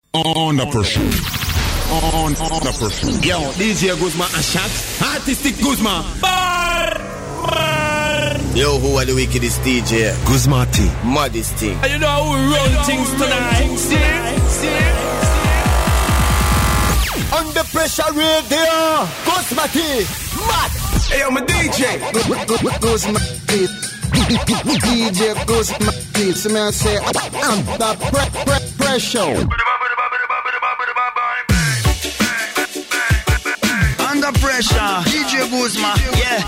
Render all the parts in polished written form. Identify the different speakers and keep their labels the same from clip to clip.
Speaker 1: Under pressure. Under pressure.
Speaker 2: Yo, DJ Guzma and shot. Artistic Guzma. Bar. Yo, who are the wickedest DJ?
Speaker 3: Guzma T.
Speaker 2: Maddest thing.
Speaker 4: You know how we run things tonight. See?
Speaker 2: Under pressure radio. Guzma T. Mad.
Speaker 4: Hey, I'm a DJ.
Speaker 2: Guzma T. DJ Guzma T. So man say, under pressure.
Speaker 5: Under pressure, DJ Guzma, yeah,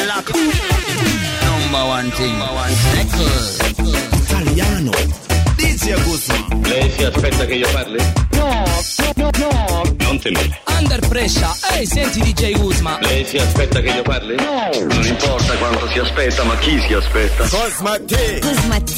Speaker 5: number one thing,
Speaker 2: Italiano, DJ Guzma.
Speaker 6: Lei si aspetta che io parli?
Speaker 7: No.
Speaker 6: Non temere.
Speaker 7: Under pressure, ehi, senti DJ Guzma.
Speaker 6: Lei si aspetta che io parli?
Speaker 7: No.
Speaker 6: Non importa quanto si aspetta, ma chi si aspetta?
Speaker 2: Guzma T.
Speaker 8: Guzma T,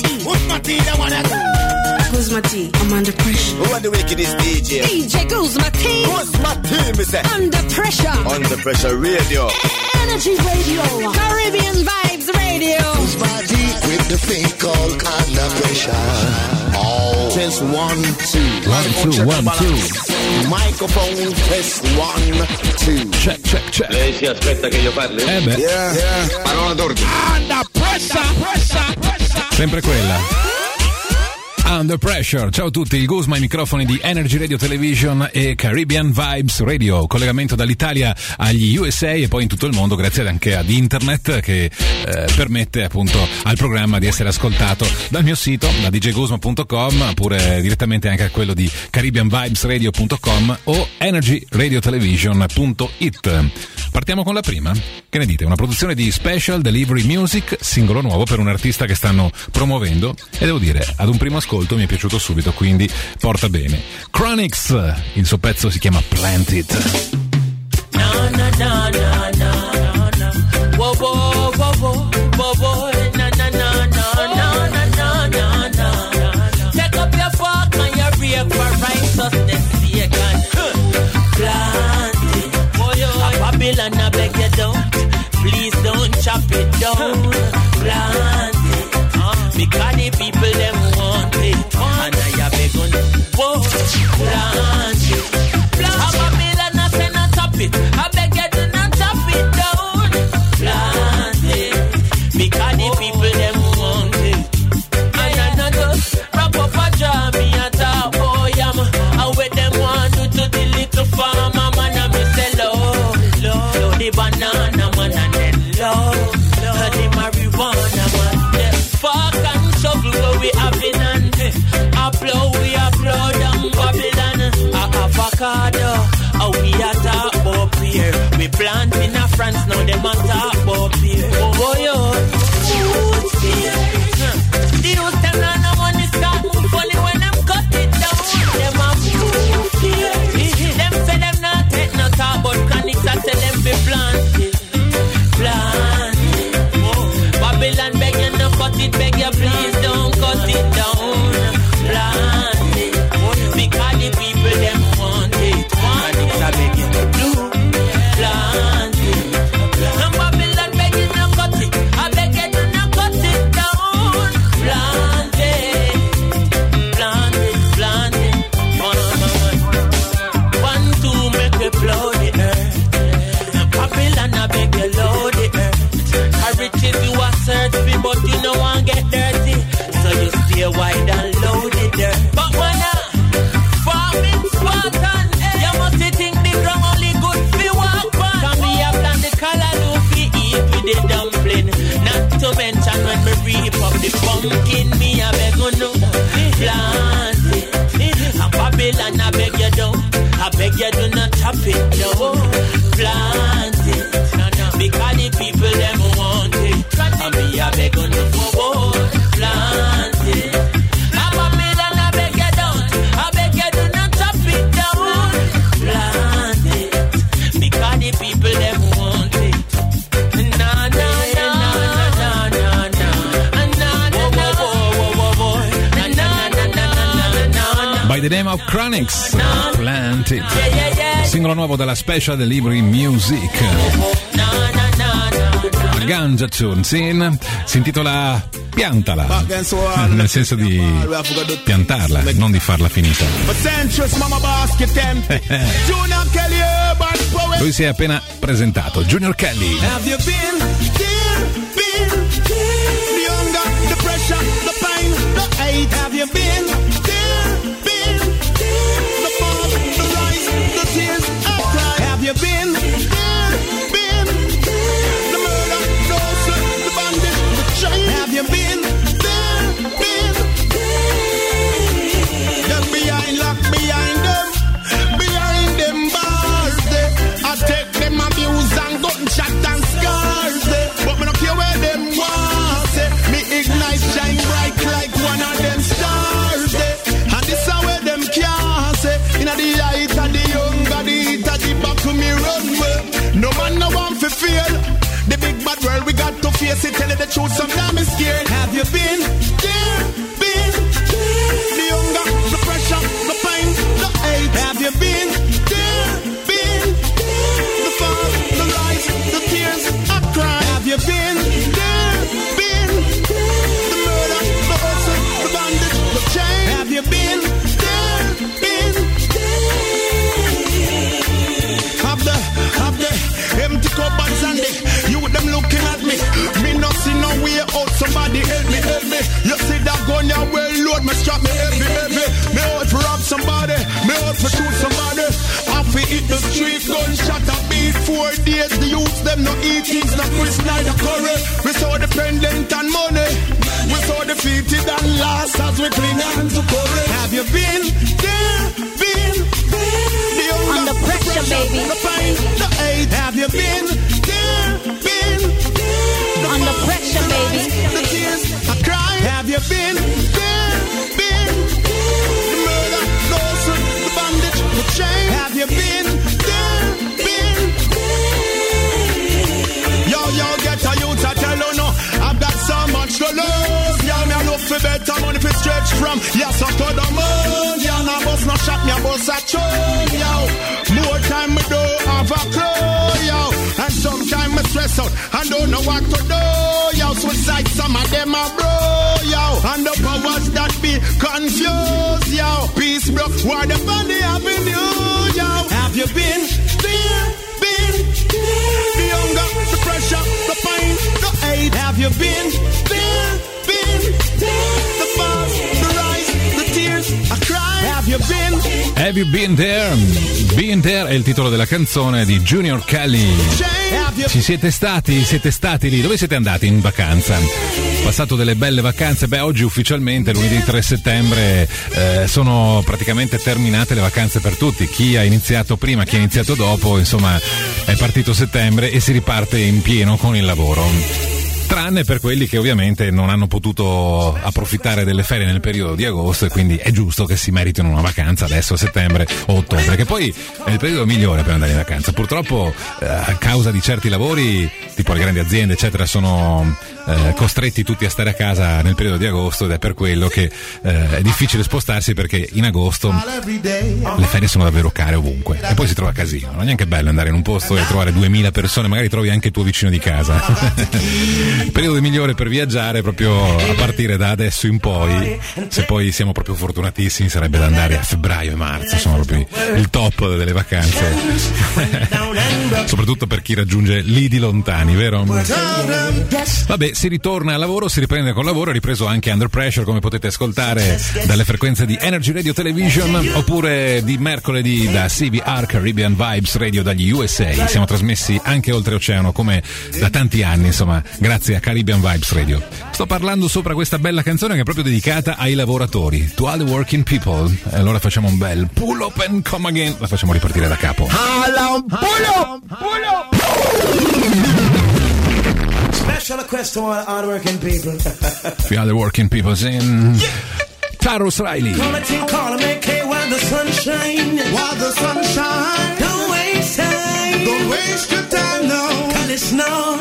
Speaker 8: I'm under pressure.
Speaker 2: Who are the wickedest DJ?
Speaker 8: DJ Guzma T.
Speaker 2: Guzma T, me say.
Speaker 8: Under pressure.
Speaker 2: Under pressure radio.
Speaker 8: Energy radio. Caribbean Vibes radio.
Speaker 9: Guzma T with the thing called under pressure.
Speaker 2: Oh. Test 1, 2.
Speaker 3: 1, 2, 1, 2.
Speaker 2: Microphone test 1, 2.
Speaker 3: Check.
Speaker 6: Lei si aspetta che io parli?
Speaker 3: Beh.
Speaker 2: Yeah.
Speaker 9: Parola d'ordine.
Speaker 7: Under pressure.
Speaker 3: Sempre quella. Under Pressure. Ciao a tutti, il Guzma ai microfoni di Energy Radio Television e Caribbean Vibes Radio. Collegamento dall'Italia agli USA e poi in tutto il mondo grazie anche ad internet che permette appunto al programma di essere ascoltato dal mio sito, da djguzma.com, oppure direttamente anche a quello di caribbeanvibesradio.com o energyradiotelevision.it. Partiamo con la prima. Che ne dite? Una produzione di Special Delivery Music, singolo nuovo per un artista che stanno promuovendo e devo dire, ad un primo ascolto mi è piaciuto subito, quindi porta bene. Chronix, il suo pezzo si chiama Planted.
Speaker 10: Take up your fork and your rake for righteousness sake and planted. Babylon, I beg you don't, please don't chop it down. Planted, because the people them want it, and I beg on, whoa, planted. Babylon, I say not chop it, I beg you do not chop it down. Planted, because the people them want it, and I not just wrap up a jar, me a talk, oh yam, and what them want do to the little farmer man, I me say love, the banana man and then love, the marijuana man, the fork and shovel where we having and we applaud down Babylon, avocado, we a talk about beer, we plant in a France, now them a talk about beer, oh yo, food beer, the youth them no money start move funny when them cut it down, them a food beer, them say them not take no talk about chronics, I tell them be planted. Babylon beg you no cut it, beg you please don't cut it down. Plant it, because the people them want it. And it's a beg you to do. Plant it, and Babylon beg you no cut it, I beg you to no cut it down. Plant it, plant it, plant it. 1, 2 make we plow the earth. Babylon I beg you load the earth. Riches you a search for, but you no want get dirty, so you stay wide and loaded there. But when farming Spartan, you must think the ground only good for walk on. Can we a plant the callaloo fi eat with the dumpling? Not to mention when we reap up the pumpkin, me a beg you no plant it. And Babylon I beg you don't, I beg you do not chop it down. Plant it, because the people them want it, and me a beg on the forward, plant it. And Babylon I beg you don't, I beg you do not chop it down, plant it, because the people them want it. Na na na na na na na na na.
Speaker 3: By the name of Chronix, Planted. Singolo nuovo della Special Delivery Music. Ganja Tune, si intitola piantala, nel senso di piantarla, non di farla finita. Lui si è appena presentato, Junior Kelly.
Speaker 11: Have you been there, the hunger, the pressure, the pain, the hate? Have you been there, the fall, the rise, the tears, the cry? Have you been there, the murder, the hustle, the bandit, the chain? Have you been there, just behind, locked behind them bars? I take them abuse and gunshot and scars, but me no care where them was. Me ignite, shine bright like one of them stars, and this is where them can't say. Inna the height of the younger, the heat of the back to me run well. No man no want to feel the big bad world. We got to face it. Tell you the truth, sometimes I'm scared. Have you been there? The hunger, the pressure, the pain, the hate. Have you been there? The fall, the rise, the tears, I cry. Have you been there? The murder, the hustle, the bandage, the chain. Have you been there? Have the empty cupboards and the youth them looking at me. Me no see no way out. Somebody help me. You see that gun, you well load me, strap me heavy. Me out for rob somebody, me out for shoot somebody. After hit the street, gunshot a beat 4 days. The youths them no eat things, no Chris neither curry. We so dependent on money, we so defeated and lost as we cling on to courage. Have you been there?
Speaker 8: Under pressure, baby.
Speaker 11: The pain, the hate. Have you been there?
Speaker 8: Under pressure, baby.
Speaker 11: The tears, I cry. Have you been there? The murder, the hustle, the bandage, the chain. Have you been there? Yo, get a youth, I tell you no. I've got so much to lose. Yeah, me I look for better money if it stretch from. Yes, I to the moon. Yeah, no bus no shot, me a bus a chone. Yo, more time me do have a clue. Yo, and sometimes me stress out and don't know what to do. Yo, suicide, some of them are bro. Yo, and the powers that be confused. Yo, peace bro, why the body having you? Yo, have you been there? The hunger, the pressure, the pain, the hate. Have you been there? The fall, the rise, the tears, I cry. Have you been?
Speaker 3: Have you been there? Been there è il titolo della canzone di Junior Kelly. Ci siete stati lì? Dove siete andati in vacanza? Passato delle belle vacanze? Beh, oggi ufficialmente, lunedì 3 settembre, sono praticamente terminate le vacanze per tutti. Chi ha iniziato prima, chi ha iniziato dopo, insomma, è partito settembre e si riparte in pieno con il lavoro. Tranne per quelli che ovviamente non hanno potuto approfittare delle ferie nel periodo di agosto, e quindi è giusto che si meritino una vacanza adesso a settembre o ottobre, che poi è il periodo migliore per andare in vacanza. Purtroppo a causa di certi lavori, tipo le grandi aziende eccetera, sono costretti tutti a stare a casa nel periodo di agosto, ed è per quello che è difficile spostarsi, perché in agosto le ferie sono davvero care ovunque e poi si trova casino. Non è neanche bello andare in un posto e trovare 2000 persone, magari trovi anche il tuo vicino di casa. Il periodo migliore per viaggiare proprio a partire da adesso in poi, se poi siamo proprio fortunatissimi, sarebbe da andare a febbraio e marzo, sono proprio il top delle vacanze. Soprattutto per chi raggiunge lidi lontani, vero? Vabbè, si ritorna al lavoro, si riprende col lavoro, è ripreso anche Under Pressure, come potete ascoltare dalle frequenze di Energy Radio Television, oppure di mercoledì da CVR Caribbean Vibes Radio dagli USA. Siamo trasmessi anche oltreoceano, come da tanti anni, insomma, grazie a Caribbean Vibes Radio. Sto parlando sopra questa bella canzone che è proprio dedicata ai lavoratori, to all the working people. E allora facciamo un bel pull up and come again, la facciamo ripartire da capo.
Speaker 11: Pull up. Special request to all hard working people.
Speaker 3: To all the working people in Tarrus Riley.
Speaker 11: Call it, hey, while the sun shine. Don't waste time. Don't waste your time, no. Cause it's no.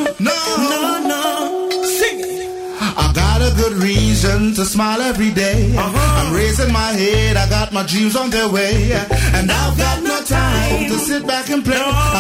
Speaker 11: Sing it. I got a good reason to smile every day. I'm raising my head, I got my dreams on their way. And I've got no time to sit back and play. I got to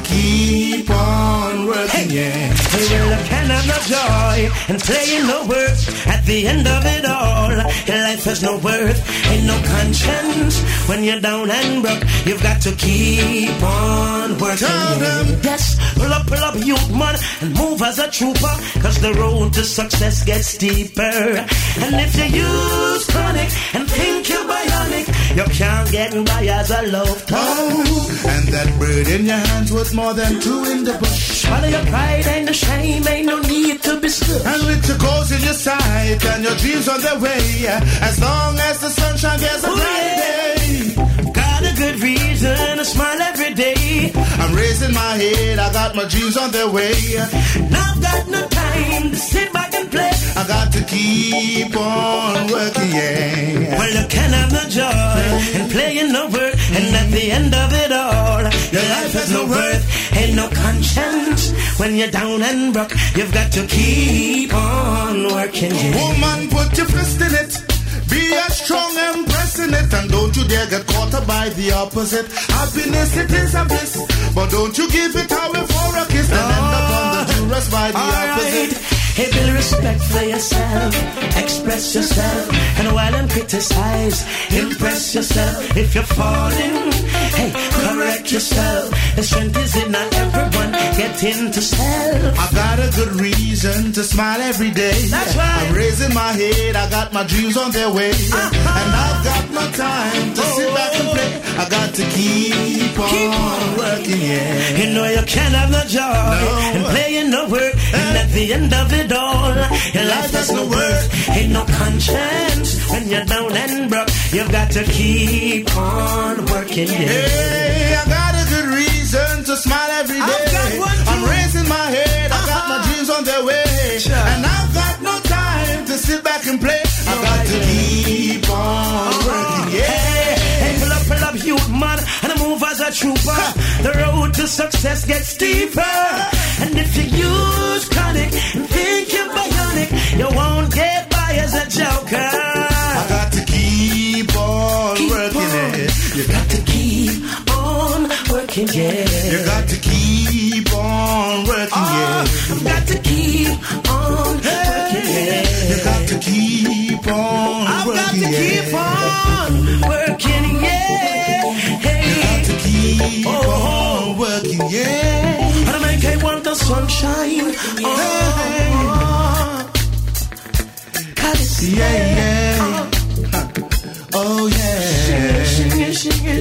Speaker 11: keep on working, yeah.
Speaker 12: Well, I can have no joy and playing no worth. At the end of it all, your life has no worth. Ain't no conscience when you're down and broke. You've got to keep on working. Yes, pull up, youth man, and move as a trooper. Cause the road to success gets steeper. And if you use chronic and think you're bionic, you can't get by as a love tongue.
Speaker 11: Oh, and that bird in your hands worth more than two in the bush.
Speaker 12: Swallow your pride and the shame, ain't no need to be scared.
Speaker 11: And with your goals in your sight and your dreams on their way, as long as the sunshine, there's a bright day.
Speaker 12: Got a good reason to smile every day.
Speaker 11: I'm raising my head, I got my dreams on their way.
Speaker 12: Now I've got no time to sit back and play.
Speaker 11: I got to keep on working, yeah.
Speaker 12: Well, you can have no joy and playing no work. And at the end of it all, your life has no worth. Ain't no conscience when you're down and broke. You've got to keep on working, yeah.
Speaker 11: Woman, put your fist in it. Be as strong and pressing it. And don't you dare get caught up by the opposite. Happiness, it is a bliss. But don't you give it away for a kiss. And end up on the Juras by the opposite.
Speaker 12: Hey, build respect for yourself, express yourself, and while and criticize, impress yourself. If you're falling, hey, correct yourself. The strength is in not everyone, get into self.
Speaker 11: I got a good reason to smile every day.
Speaker 12: That's right.
Speaker 11: I'm raising my head, I got my dreams on their way. And I've got no time to sit back and play. I got to keep on working, yeah.
Speaker 12: You know you can't have no joy and playing no work. And at the end of it all, your life has no worth. Ain't no conscience when you're down and broke. You've got to keep on working, yeah.
Speaker 11: Hey, I got a good reason to smile every day. I'm raising my head, I got my dreams on their way. And I've got no time to sit back and play. I got to keep on working, yeah.
Speaker 12: Hey, pull up, youth man, and move as a trooper. The road to success gets steeper. And if you use chronic and think you're bionic, you won't get by as a joker.
Speaker 11: I got to keep on working it.
Speaker 12: You got to keep on working, yeah.
Speaker 11: You got to keep on working, yeah.
Speaker 12: I've got to keep on working, yeah.
Speaker 11: You got to keep on working, yeah.
Speaker 12: I've got to keep on working, yeah. Hey.
Speaker 11: You got to keep on working, yeah.
Speaker 12: And I make I want the sunshine.
Speaker 11: Yeah. Oh yeah.
Speaker 12: Sing it.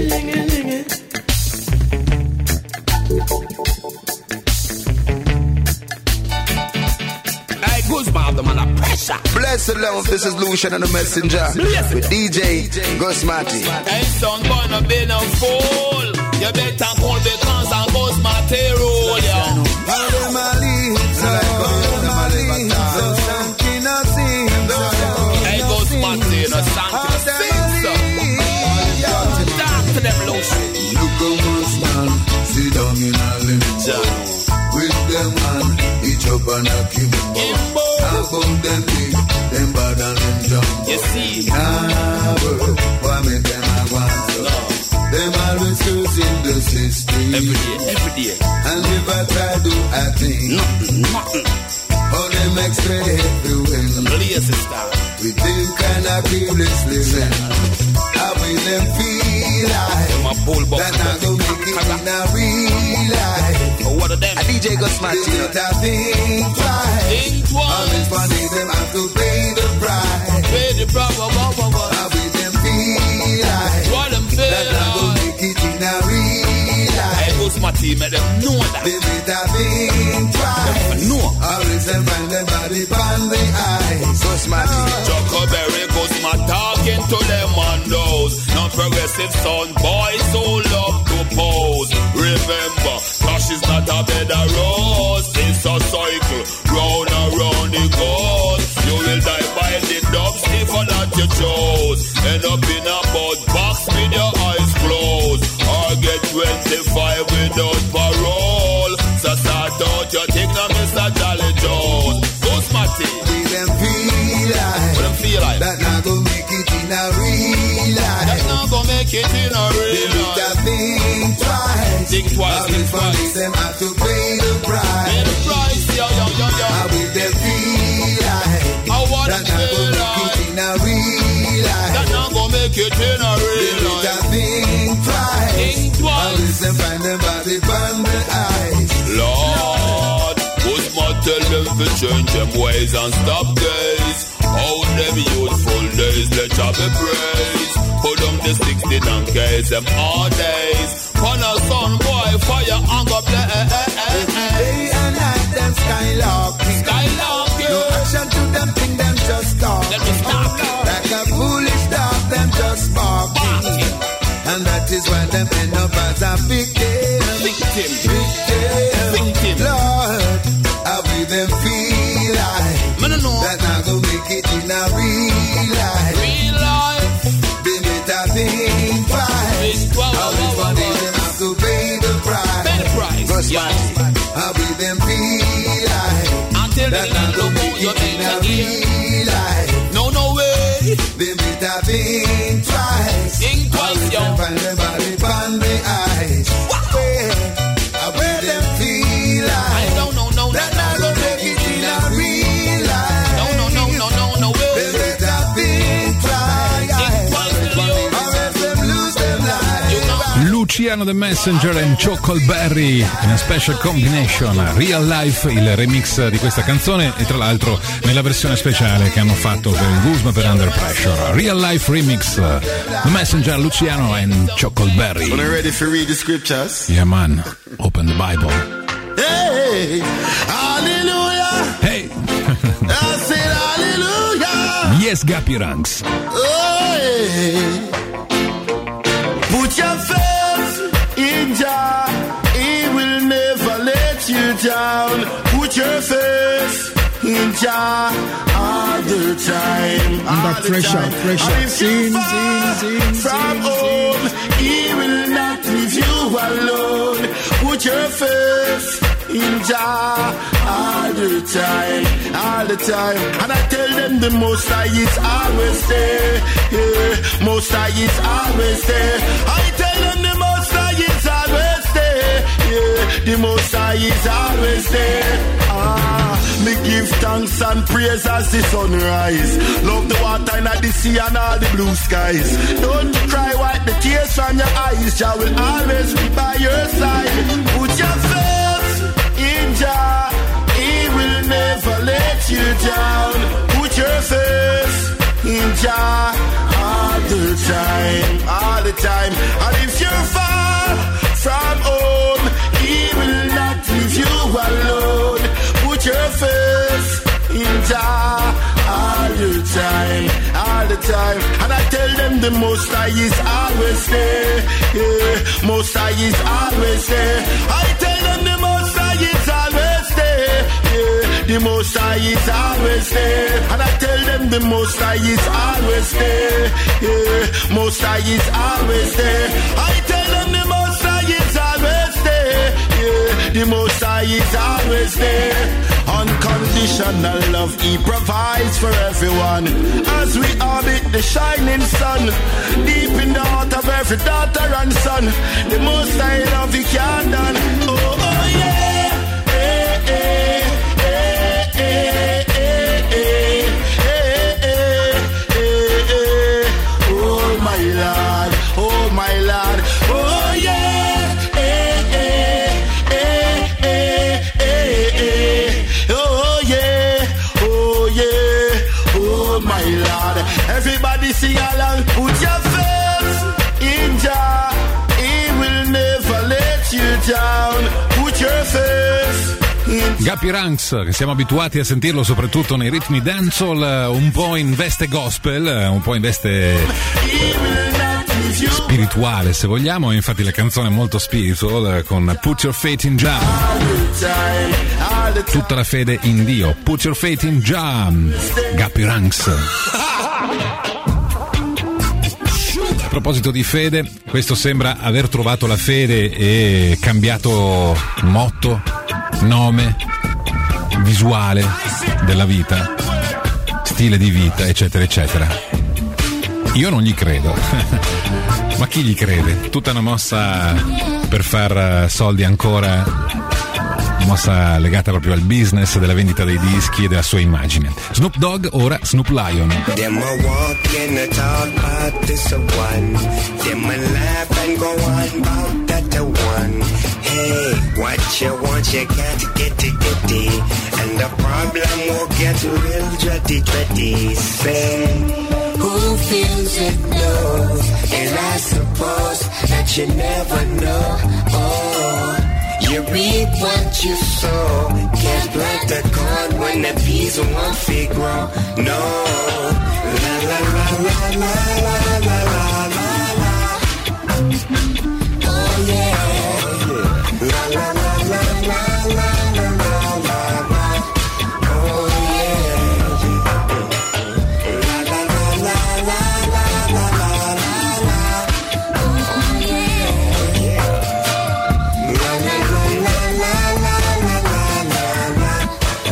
Speaker 2: Hey, Guzman, the man of pressure.
Speaker 13: Blessed love, this is Lucian and the Messenger with DJ Guzmati.
Speaker 2: Hey, son, gonna be no fool. You better call because I'm Guzmati rule, yo. Hey, Guzmati, no Sankina sing, so. Talk to them, Lucian.
Speaker 14: Look at Guzman, sit down in a limit. With them man, each up and a kimbo. About them big, them bad and them jump.
Speaker 2: You see?
Speaker 14: Never, why make them a want to? Them always cursing the system.
Speaker 2: Every day.
Speaker 14: And if I try to act thing,
Speaker 2: nothing.
Speaker 14: All them expect to win. With them kind of privilege living, how will them feel like that I go make it in a real life?
Speaker 2: What are them?
Speaker 13: A DJ Guzmati.
Speaker 14: Think twice. Always funny them have to pay the price. How will them feel like that I go make it in a real life?
Speaker 2: Hey, Guzmati, make them know that.
Speaker 14: They better think twice. Always them find them body on the eyes.
Speaker 13: Guzmati.
Speaker 2: Chuckleberry Guzman talking to them on those non-progressive son boys who love to pose. Remember, cash is not a bed of rose. It's a cycle, round and round it goes. You will die by the dubstep that you chose. End up in a mud box with your eyes closed. Or get 25 without parole. So start out your thing now, Mr. Jolly Jones. Guzmati.
Speaker 14: Will them feel like?
Speaker 2: What them feel like?
Speaker 14: That not go make it in a real life.
Speaker 2: That not go make it in a real life.
Speaker 14: They better think twice.
Speaker 2: Think twice, think twice.
Speaker 14: Them have to pay the price.
Speaker 2: Pay the price, yo.
Speaker 14: How will them feel like?
Speaker 2: I want
Speaker 14: that
Speaker 2: to feel like.
Speaker 14: In a real life.
Speaker 2: That not gonna make it in a real life.
Speaker 14: Think twice.
Speaker 2: Think twice.
Speaker 14: How will them find them body from the eyes?
Speaker 2: Lord, Guzma tell them to change them ways and stop days. Hold them youthful days, let Jah be praised. Put them the 16 and case them all days. On a sun boy, fire and go blaze.
Speaker 14: Day and night them skylarking. No action to them, think them just talking.
Speaker 2: Let me stop.
Speaker 14: Like a foolish dog, them just barking. And that is why them end up as a victim. Lord, how will them feel like? That not gonna make it in a real life. They need to think twice. How will them have to pay the price? How will them feel like? That not gonna make it in a real life.
Speaker 2: No way.
Speaker 14: They need to think twice.
Speaker 2: Think twice, yo.
Speaker 14: Find them body on the eyes. How will them feel like?
Speaker 2: I don't know.
Speaker 14: That not gonna make it in a real life.
Speaker 2: No way.
Speaker 14: They need to think twice. How will them lose them life?
Speaker 3: Luciano The Messenger and Chocolberry in a special combination, Real Life, il remix di questa canzone, e tra l'altro nella versione speciale che hanno fatto per il Guzma per Under Pressure. Real Life remix, The Messenger, Luciano and Chocolberry.
Speaker 14: When you're ready for read the scriptures?
Speaker 3: Yeah man, open the Bible.
Speaker 14: Hey, hallelujah.
Speaker 3: Hey.
Speaker 14: I said hallelujah.
Speaker 3: Yes, Gappy Ranks.
Speaker 14: Oh, hey. Put your faith in Jah, He will never let you down. Put your faith in Jah all the time.
Speaker 11: Under pressure.
Speaker 14: And if you fall from home, He will not leave you alone. Put your faith in Jah all the time. And I tell them the Most High is always there. Yeah, Most High is always there. I tell them the Most High is always there. Yeah, the Most High is always there. Me give thanks and praise as the sunrise. Love the water in the sea and all the blue skies. Don't cry, wipe the tears from your eyes. Jah will always be by your side. Put your faith in Jah, He will never let you down. Put your faith in Jah all the time. And if you fall from home, He will not leave you alone. Put your faith in Jah all the time. And I tell them the Most High is always there. Yeah, Most High is always there. I tell them the Most High is always there. Yeah, the Most High is always there. And I tell them the Most High is always there. Yeah, Most High is always there. I tell them the Most High is always there. Yeah, the Most High is always there. Unconditional love He provides for everyone. As we orbit the shining sun, deep in the heart of every daughter and son, the Most High love He can done. Oh yeah. Hey, hey, hey, hey, hey, hey, hey, hey, hey. Oh my Lord, oh yeah. Hey, hey, hey, hey, hey, hey. Oh my Lord. Everybody sing along. Put your faith in Jah, He will never let you down. Put your faith in
Speaker 3: Gappy Ranks, che siamo abituati a sentirlo soprattutto nei ritmi dancehall, un po' in veste gospel, un po' in veste spirituale se vogliamo, infatti la canzone è molto spiritual con Put Your Faith in Jah, tutta la fede in Dio. Put Your Faith in Jah, Gappy Ranks. A proposito di fede, questo sembra aver trovato la fede e cambiato motto, nome, visuale della vita, stile di vita, eccetera eccetera. Io non gli credo. Ma chi gli crede? Tutta una mossa per far soldi ancora, una mossa legata proprio al business della vendita dei dischi e della sua immagine. Snoop Dogg, ora Snoop Lion.
Speaker 15: Them a walk in the talk about this a one. Them a laugh and go on about that a one. Hey, what you want, you can't get it. And the problem will get real dready. Say, who feels it knows, and I suppose that you never know. Oh, you reap what you sow. Can't plant the corn when the peas won't fit grow. No, la la la la la la la la la. Oh yeah, la la la la la la la la. Oh yeah, la la la la la la la la. Oh yeah, la la la la la la la la.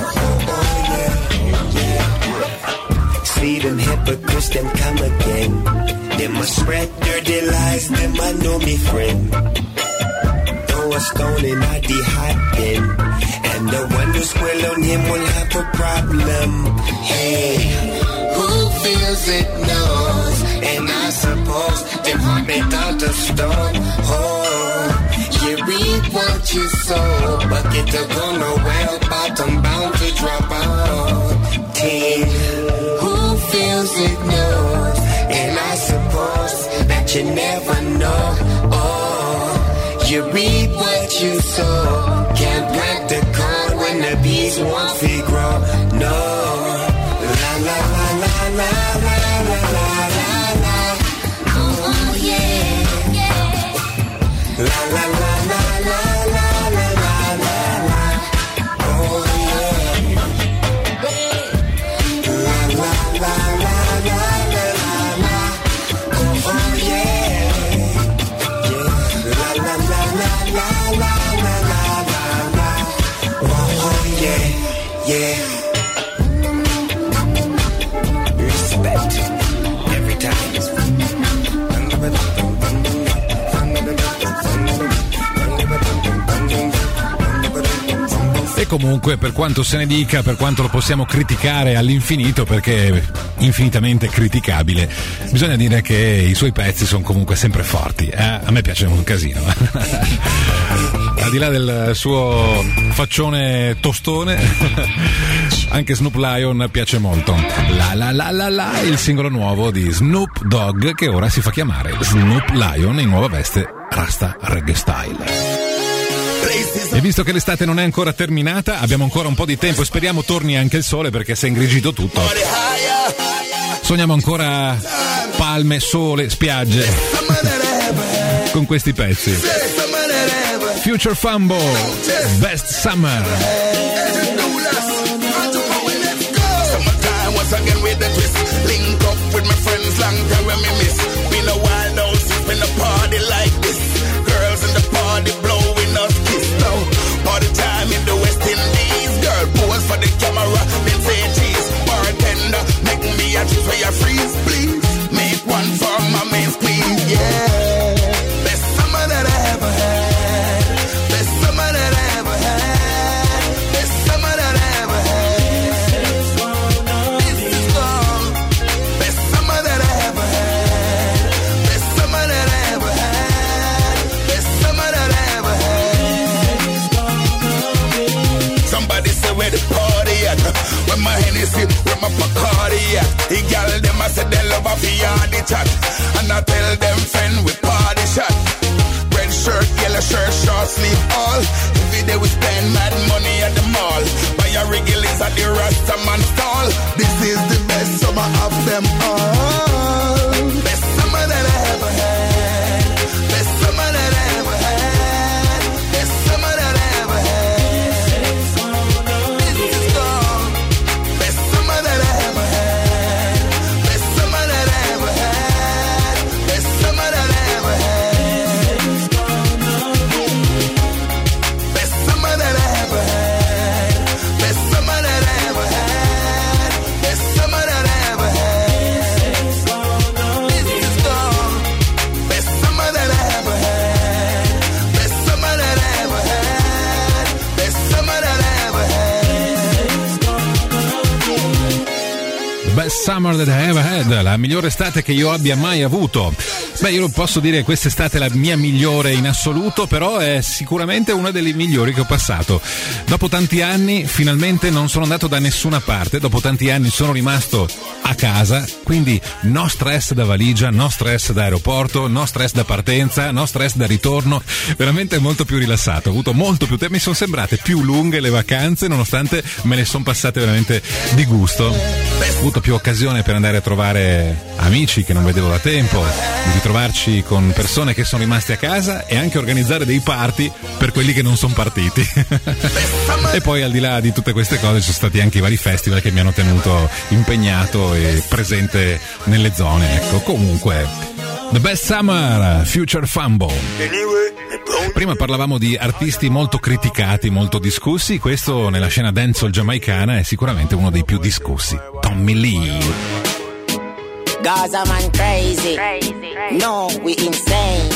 Speaker 15: Oh yeah. See them hypocrites, them come again. Them a spread dirty lies, them a know me friend. Throw a stone in a the hot bin, and the one who squill on him will have a problem. Hey, who feels it knows, and I suppose them heart made out of stone. Oh, you reap what you sow, bucket to go nowhere, bottom bound to drop out. King, who feels it knows, and I suppose that you never know. Oh, you reap what you sow. Can't plant the corn when the bees won't fit grow. No, la la la la la la la la la. Oh yeah, la la la la la la la la la. Oh yeah, la la la la la la la. Oh yeah, la la la la la la la la. Oh yeah, yeah. Respect every time.
Speaker 3: E comunque, per quanto se ne dica, per quanto lo possiamo criticare all'infinito, perché è infinitamente criticabile, bisogna dire che i suoi pezzi sono comunque sempre forti. A me piace un casino. Al di là del suo faccione tostone, anche Snoop Lion piace molto. La la la la la, il singolo nuovo di Snoop Dogg, che ora si fa chiamare Snoop Lion in nuova veste Rasta Reggae Style. E visto che l'estate non è ancora terminata, abbiamo ancora un po' di tempo e speriamo torni anche il sole, perché si è ingrigito tutto. Sogniamo ancora palme, sole, spiagge con questi pezzi. Future Fumbo, Best Summer.
Speaker 2: Again with the twist, link up with my friends, long time when me miss. Been a while now since been a party like this. Girls in the party blowing us kiss now. Party time in the West Indies. Girl pose for the camera, then say cheese. Bartender, make me a juice where you freeze, please. Make one for my main squeeze, yeah. Best summer that I ever had. Best summer that I ever had. Best summer that I ever had. Where the party at? When my Hennessy, where my Bacardi at? The gal them I said they love a the chat, and I tell them friend we party shot. Red shirt, yellow shirt, short sleeve all. Every day we spend mad money at the mall. Buy a regulars at the Rasta man stall. This is the best summer of them all. Best summer that I ever had. Best summer that I ever had. Best summer that I ever had.
Speaker 3: best summer that I ever had, la migliore estate che io abbia mai avuto. Beh, io non posso dire che quest'estate è la mia migliore in assoluto, però è sicuramente una delle migliori che ho passato. Dopo tanti anni finalmente non sono andato da nessuna parte, dopo tanti anni sono rimasto a casa, quindi no stress da valigia, no stress da aeroporto, no stress da partenza, no stress da ritorno, veramente molto più rilassato, ho avuto molto più tempo, mi sono sembrate più lunghe le vacanze nonostante me ne sono passate veramente di gusto. Ho avuto più occasione per andare a trovare amici che non vedevo da tempo, di ritrovarci con persone che sono rimaste a casa e anche organizzare dei party per quelli che non sono partiti. E poi al di là di tutte queste cose ci sono stati anche i vari festival che mi hanno tenuto impegnato e presente nelle zone, ecco. Comunque The Best Summer, Future Fumble. Prima parlavamo di artisti molto criticati, molto discussi, questo nella scena dancehall giamaicana è sicuramente uno dei più discussi, Tommy Lee.
Speaker 16: Gaza man crazy. No, we insane.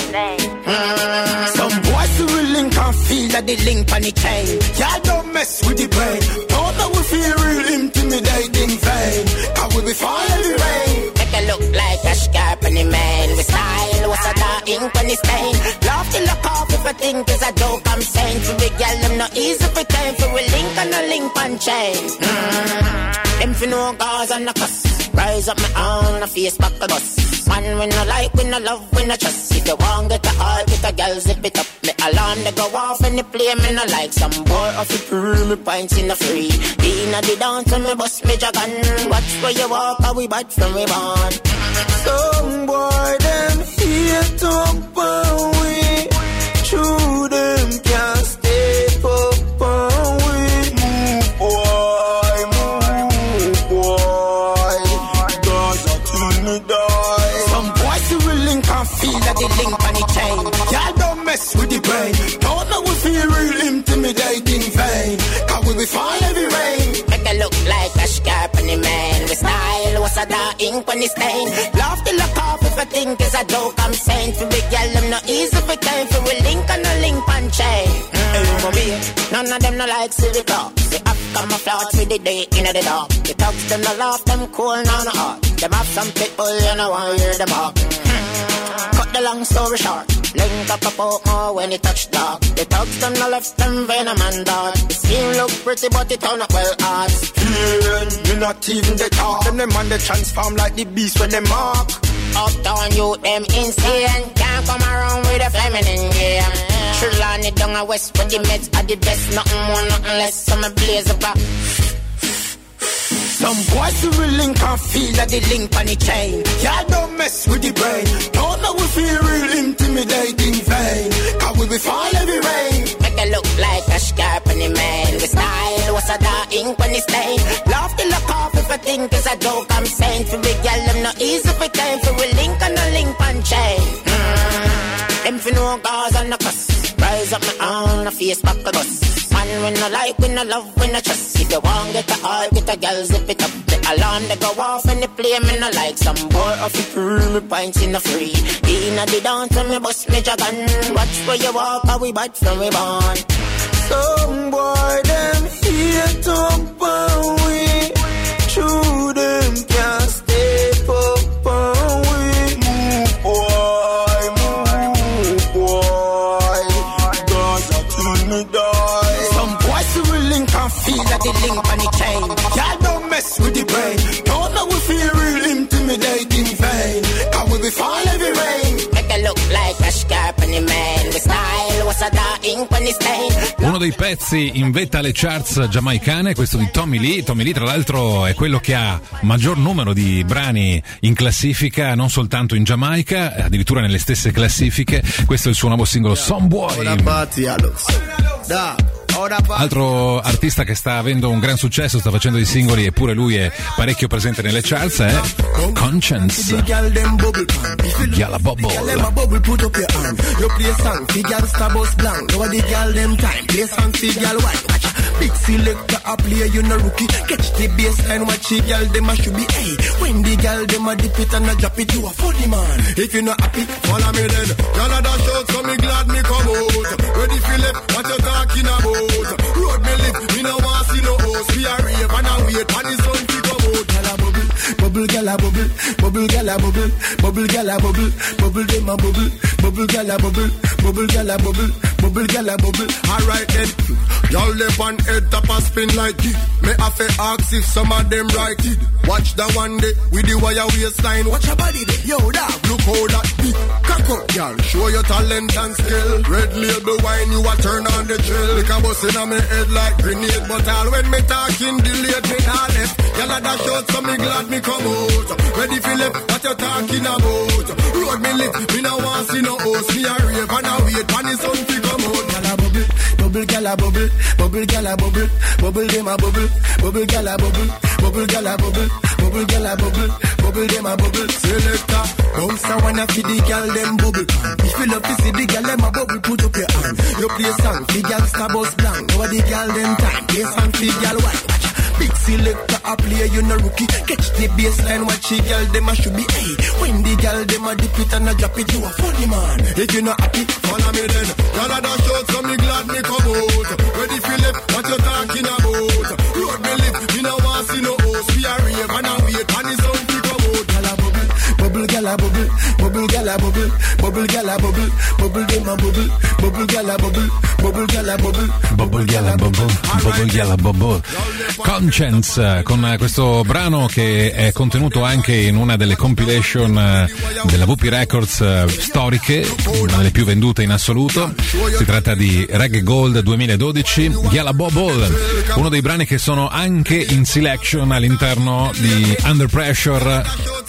Speaker 11: Some boys who will link and feel that they link on the chain. Y'all don't mess with the brain. Don't know we feel real intimidating vain. Cause we be falling the rain.
Speaker 16: Make it look like a scarp on the man. We style was a dark ink on the stain. Love to look off if I think it's a joke I'm saying. For the girl them not easy for time. For we link and a link on chain. Them for no cause and no cuss. Rise up my own, a face back the bus. Man, we no like, we no love, we no trust. If you want get a heart, get a girl, zip it up. Me alarm, they go off and they play, me no like. Some boy off the pool, me points in the free. Inna the dance, and me bust me jagan. Watch where you walk, how we bad from we born.
Speaker 11: Some boy, them here talk about we. True, them can't stay up on we. Move, boy, move, boy. Gaza till me die. Some boys who will link and feel that they link on the chain. Y'all don't mess with the brain. Don't know we feel real intimidating vain. Cause we be fall every rain.
Speaker 16: Make it look like a scarp on the man. We style was a dark ink on the stain. Love to look off if I think it's a joke I'm saying. For big girl, I'm not easy for time. For we link and a link on chain. None of them no like silly talk. They have camouflage for the day in the dark. The thugs them no laugh, them cool, no hard. Them have some people, you know, want hear them talk. Cut the long story short. Link up a poke more when it touch dark. The thugs them no left them venom and dark. The skin look pretty but it turn up well hard.
Speaker 11: You not even the talk. Them on the transform like the beast when they mark.
Speaker 16: Uptown you them insane. Can't come around with a feminine game. Trelawney down a west where the meds are the best. Nothing more, nothing less. So me blaze up a.
Speaker 11: Some boys who will link and feel that they link on the chain. Y'all don't mess with the brain. Don't know we feel real intimidating vain. Cause we be fall every rain.
Speaker 16: Make it look like a scarp on the man. The style was a dark ink on the stain. Love to look off if I think it's a joke I'm saying. For big girl, I'm not easy for time. For we link and a link on chain. Them for no cause and no cuss. Rise up my own, a face back the bus. Man, we no like, we no love, we no trust. If you want get a heart, get a girl, zip it up. The alarm, they go off and they play, me no like. Some boy off the pool, me points in the free. Inna the dance, and me bust me jagan. Watch where you walk, how we bad from we born.
Speaker 11: Some boy, them here talk about we. True, them can't stay up on we. Move, boy, move, boy. Gaza till me die. Feel that they link on the chain. Y'all don't mess with the brain. Don't know we feel real intimidating vain. Cause we be fall every rain.
Speaker 16: Make it look like a scarp on the man. The style was a dark ink on the stain.
Speaker 3: Uno dei pezzi in vetta alle charts giamaicane, questo di Tommy Lee. Tommy Lee tra l'altro è quello che ha maggior numero di brani in classifica, non soltanto in Giamaica, addirittura nelle stesse classifiche. Questo è il suo nuovo singolo Some Boy. Altro artista che sta avendo un gran successo, sta facendo dei singoli, eppure lui è parecchio presente nelle charts, è Conscience. Yalla Bubble.
Speaker 11: Big selector a play, you no rookie. Catch the baseline, watch the girl, them a should be. Hey, when the girl, them a dip it and a drop it, you a funny man. If you not happy, follow me then. Y'all a dash out, so me glad me come out. Ready Philip, what you talking about? Road me live, me no want see no host. We a rave and a wait, and the sun to come out. Y'all a bubble, bubble gala bubble, bubble gala bubble, bubble dem a bubble, bubble gala bubble, bubble gala bubble, bubble gala bubble. Alright then, y'all live on head top a spin like it. Me have to ask if some of them right it. Watch the one day with the wire waistline. Watch your body there, yo dog. Look how that beat. Cock up, y'all. Show your talent and skill. Red label wine, you a turn on the drill. Like a bus in my head like grenade, but all when me talking delayed me all left. Y'all a dash out, so me glad me come out. Ready for left, what you talking about? Road me lit, me no want see no host. Me a rave and a wait, and the sun fi come out. Gala bubble, bubble gala bubble, bubble gala bubble, bubble dem a bubble, bubble gala bubble, bubble gala bubble, bubble gala bubble, bubble dem a bubble. Selector, bounce a wanna fi the gal dem bubble. If you love to see the gal dem a bubble, put up your hand. You play song, fi gal star bus blank. Now the gal dem time, play song fi gal white. Big selector a player, you no rookie. Catch the baseline, watch the girl, them a should be. Hey, when the girl, them a dip it and a drop it, you a funny man. If you not happy, follow me then. Y'all a dash out, so me glad me come out. Ready for left, what you talking about? Road me live, me no want see no host. We a rave and a wait, and the sun fi come out. Gala bubble, bubble gala bubble, bubble gala bubble, bubble gala bubble, bubble dem a bubble, bubble gala bubble, bubble gala bubble, bubble gala bubble, bubble gala bubble. Conscience, con questo brano che è contenuto anche in una delle compilation della WP Records storiche, una delle più vendute in assoluto. Si tratta di Reggae Gold 2012, Gala Bubble, uno dei brani che sono anche in selection all'interno di Under Pressure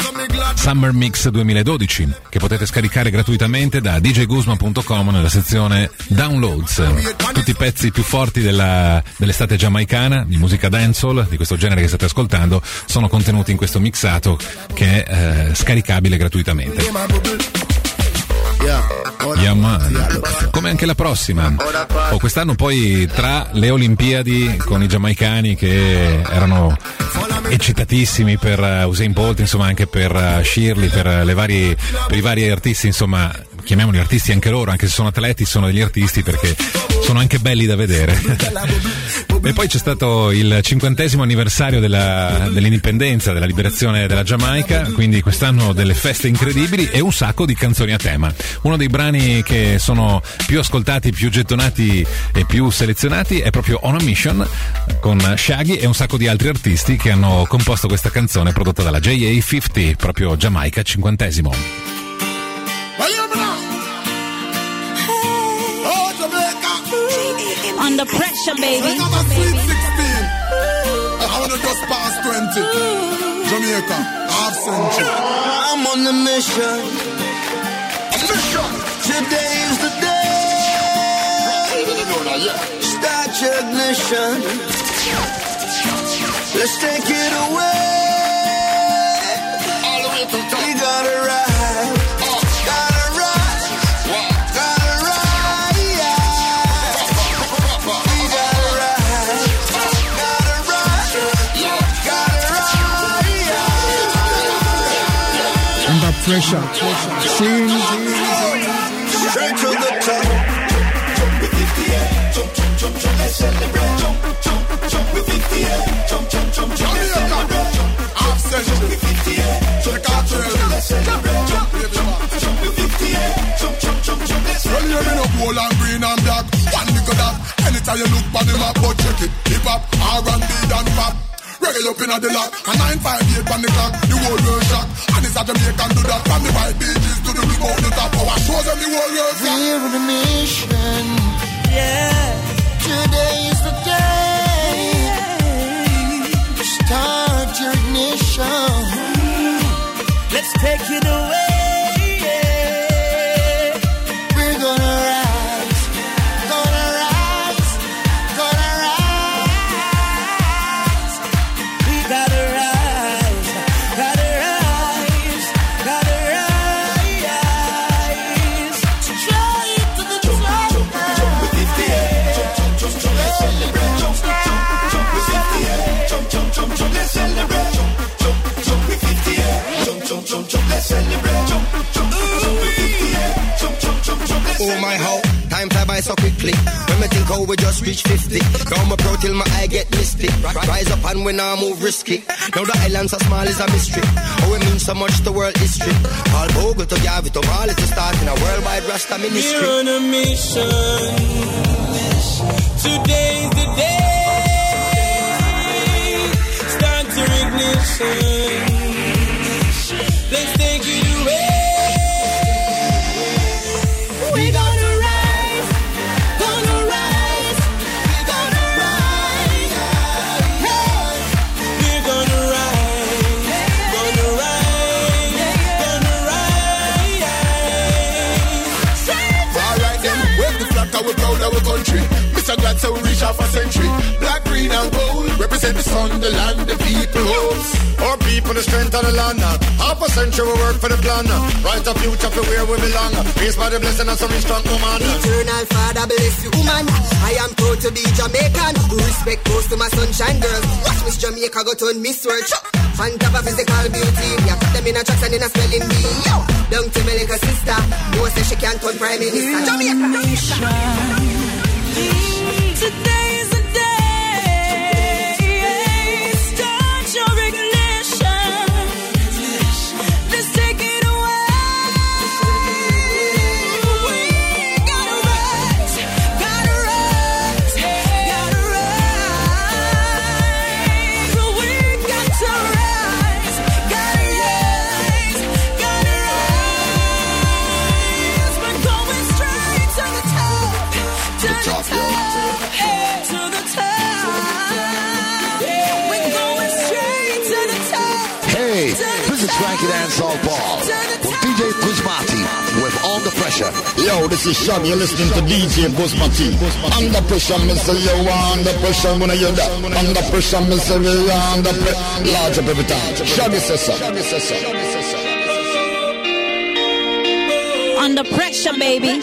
Speaker 11: Summer Mix 2012, che potete scaricare gratuitamente da djguzman.com nella sezione Downloads. Tutti i pezzi più forti dell'estate giamaicana, di musica dancehall, di questo genere che state ascoltando, sono contenuti in questo mixato che è scaricabile gratuitamente. Yeah, man. Come anche la prossima. Quest'anno poi tra le Olimpiadi con i giamaicani che erano eccitatissimi per Usain Bolt, insomma anche per Shirley, per i vari artisti, insomma chiamiamoli artisti anche loro, anche se sono atleti, sono degli artisti perché sono anche belli da vedere. E poi c'è stato il 50° anniversario dell'indipendenza, della liberazione della Giamaica, quindi quest'anno delle feste incredibili e un sacco di canzoni a tema. Uno dei brani che sono più ascoltati, più gettonati e più selezionati è proprio On a Mission con Shaggy e un sacco di altri artisti che hanno composto questa canzone prodotta dalla JA50, proprio Giamaica 50°.
Speaker 8: Under pressure, baby.
Speaker 11: I got a sweet 16. I wanna just pass 20. Jamaica, half century.
Speaker 17: I'm on the mission.
Speaker 11: A mission.
Speaker 17: Today is the day. Start your ignition. Let's take it away.
Speaker 11: All the way to top.
Speaker 17: We gotta ride.
Speaker 11: Pressure, sing,
Speaker 17: straight to the top.
Speaker 14: Jump with 58, jump, let's celebrate. Jump with 58, jump, let's celebrate.
Speaker 11: half century
Speaker 14: with 58, let's celebrate. Jump with 58, jump, let's celebrate.
Speaker 11: Well, you're in a gold and green and black, one little dot. Anytime you look on the map, but check it. Hip hop, R&B and pop. Reggae up in the lock, a 958 on the clock, the whole world shock. And it's a Jamaican do that, from the white beaches to the remote, the top power shows them the whole world shock.
Speaker 17: We're on a mission, yeah. Today is the day. Start your ignition. Let's take it away, yeah. We're gonna rise, gonna rise, gonna rise. We gotta rise, gotta rise, gotta rise. Straight to the top.
Speaker 14: Jump with 58, jump, let's celebrate. Jump with 58, jump, let's celebrate. Jump with 58, jump, let's celebrate. Jump with 58, jump, let's celebrate.
Speaker 11: Oh my how
Speaker 18: Time fly by so quickly. When me think how we just reach 50. Down my pro till my eye get misty. Rise up and we now move risky. Now the island so small is a mystery. Oh, it means so much to world history. All Bogle to Gavi to Mali to start in a worldwide Rasta ministry.
Speaker 10: We're on a mission. Today's the day. Start your ignition. Let's take it away.
Speaker 17: We're gonna rise, gonna rise, we're gonna rise.
Speaker 10: We're gonna rise, gonna rise, gonna rise.
Speaker 11: Alright then, wave the flag, we're proud of our country. Mr. Glad so we reach half a century. Black, green and gold, represent the sun, the land, the people hopes.
Speaker 19: Our people, the strength of the land. Half a century we work for the plan. Right a future for where we belong. Raised by the blessing of some strong woman.
Speaker 20: Eternal Father bless you, woman. I am proud to be Jamaican. Who respect goes to my sunshine girls. Watch Miss Jamaica go turn Miss World. On top of physical beauty, yeah, put them in a tracks and in a spelling bee. Yo, down to me like a sister. No say she can't turn prime minister. Jamaica.
Speaker 10: Today is the day. Start your ignition. Let's take it away. We gotta rise, gotta rise, gotta rise. We got to rise, gotta rise, gotta rise. We're going straight to the top, to the top. To the top. We're going straight to the top.
Speaker 9: Hey, this is Frankie Dancehall Ball with DJ Guzmati with All the Pressure.
Speaker 19: Yo, this is Sean. You're listening to DJ Guzmati. Under pressure, Mr. Yo, under pressure, when I hear that. Under pressure, Mr. Yo, under pressure. Large up every time. Shaggy says so.
Speaker 8: Under pressure, baby.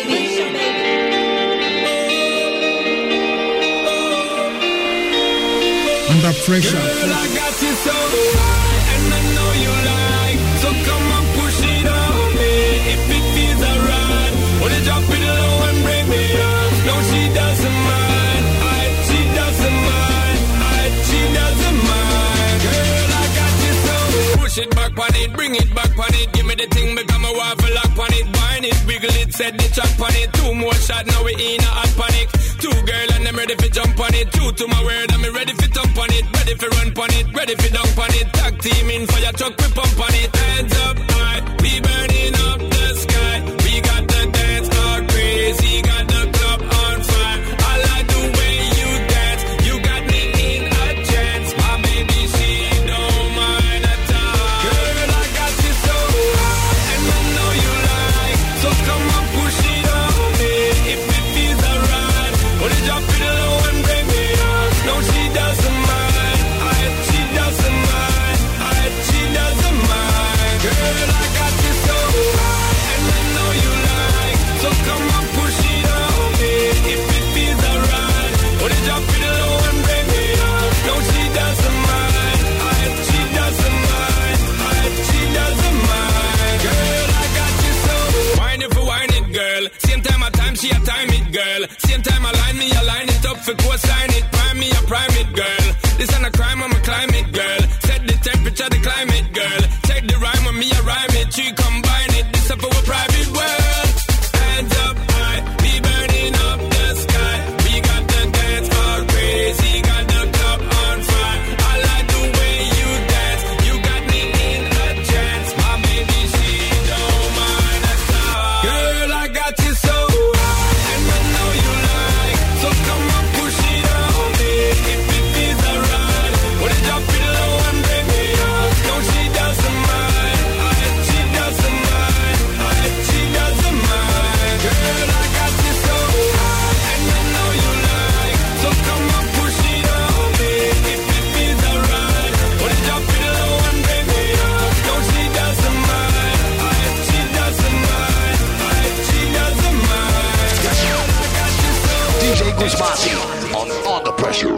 Speaker 11: Under pressure.
Speaker 10: Girl, I got you so high, and I know you like. So come on, push it on me. If it feels alright, wanna drop it low and bring me up. No, she doesn't mind. She doesn't mind. She doesn't mind. Girl, I got you so. Push it back on it, bring it back on it. Give me the thing, become a waffle lock on it. Wine it, wiggle it, set the track on it. 2 more shots, now we in a hot panic. 2 girl and I'm ready for jump on it. 2 to my word, I'm ready for thump on it. Ready for run on it, ready for dunk on it. Tag team in fire truck, we pump on it. Hands up high, we burning up the sky. We got the dance all crazy, got the club on fire. I like the way you dance, you got me in a trance. My baby, she don't mind at all. Girl, I got you so high, and I know you like. So come on, push it on me. If it feels alright, wanna drop it low and bring me up. No, she doesn't mind. She doesn't mind. She doesn't mind. Girl, I got you so high, and I know you like. So come on, push it on me. If it feels alright, wanna drop it low and bring me up. No, she doesn't mind. She doesn't mind. She doesn't mind. Girl, I got you so. Wine it for wine it, girl. Same time I time, she a time it, girl. Same time I line me, I line it up for co-sign it. Prime me, I prime it, girl. This ain't a crime, I'm a climate, girl. Set the temperature, the climate, girl. Take the rhyme with me, I rhyme it. She combine it, this up for a private world. Hands up high, we burning up the sky. We got the dance all crazy, got the club on fire. I like the way you dance, you got me in a trance. My baby, she don't mind at all. Girl, I got you so high, and I know you like. So come on, push it on me. If it feels alright, wanna drop it low and bring me up. No, she doesn't mind. She doesn't mind. She doesn't mind. Girl, I got you so high, and I know you like. So come on, push it on me. If it feels alright, wanna drop it low and bring me up. No, she doesn't mind. She doesn't mind. She doesn't mind. Girl, I got you so.
Speaker 9: DJ Guzmati on All the Pressure.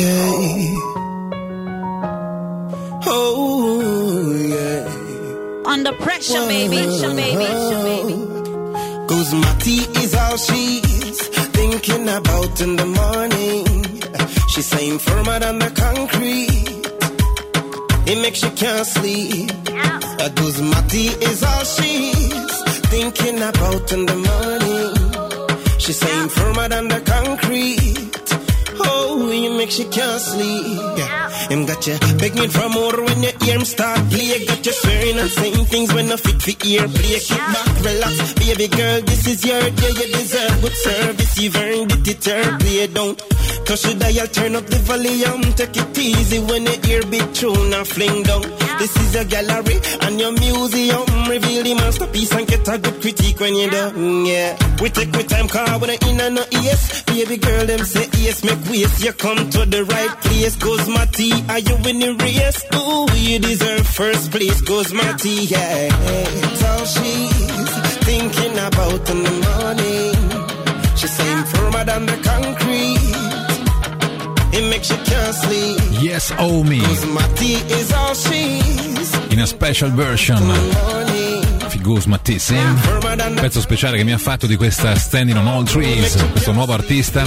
Speaker 10: Yeah. Oh, yeah.
Speaker 8: Under pressure, baby.
Speaker 12: Guzmati is all she's thinking about in the morning. She's saying firmer than the concrete. It makes you can't sleep. Guzmati is all she's thinking about in the morning. She's saying firmer than the concrete. Oh, you make she can't sleep. Him got you begging for more when your ear start play. Got you swearing and saying things when no fit for ear play. Kick back, relax, baby girl, this is your day. You deserve good service, you've earned it, it's her play. Don't touch the dial, turn up the volume. Take it easy when you hear big tune and fling down. This is your gallery and your museum. Reveal the masterpiece and get a good critique when you're done. Yeah, we take with time, car with the in and no yes. Baby girl, them say yes, make waste. You come to the right place. Guzmati, are you in the race? Ooh, you deserve first place. Guzmati, yeah. It's all she's thinking about in the morning. She's saying firmer than the concrete. It makes you can't sleep.
Speaker 3: Yes, oh me.
Speaker 12: Guzmati is all she's
Speaker 3: in a special version. Guzmati, sì. Pezzo speciale che mi ha fatto di questa Standing on All Trees, questo nuovo artista.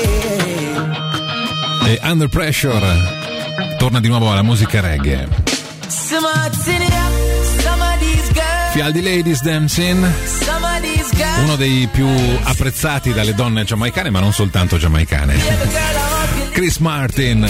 Speaker 3: E Under Pressure torna di nuovo alla musica reggae. Fialdi Ladies Dancing, uno dei più apprezzati dalle donne giamaicane, ma non soltanto giamaicane. Chris Martin.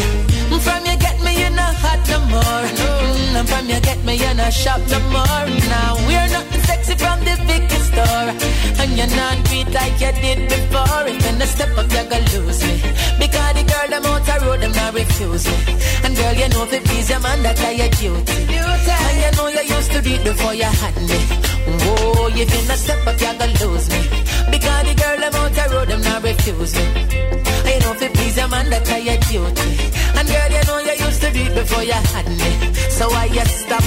Speaker 10: And from you get me in a shop no more. Now we're nothing sexy from the big store. And you're not treat like you did before. If in a step up you gonna lose me. Because the girl them out the road them not refuse me. And girl you know if it please your man that's your duty. And you know you used to do it before you had me. Whoa, if in a step up you gonna lose me. Because the girl them out the road them not refuse me. And you know if it please your man that's your duty. And girl you know you used to do it before you had me. So why you stop?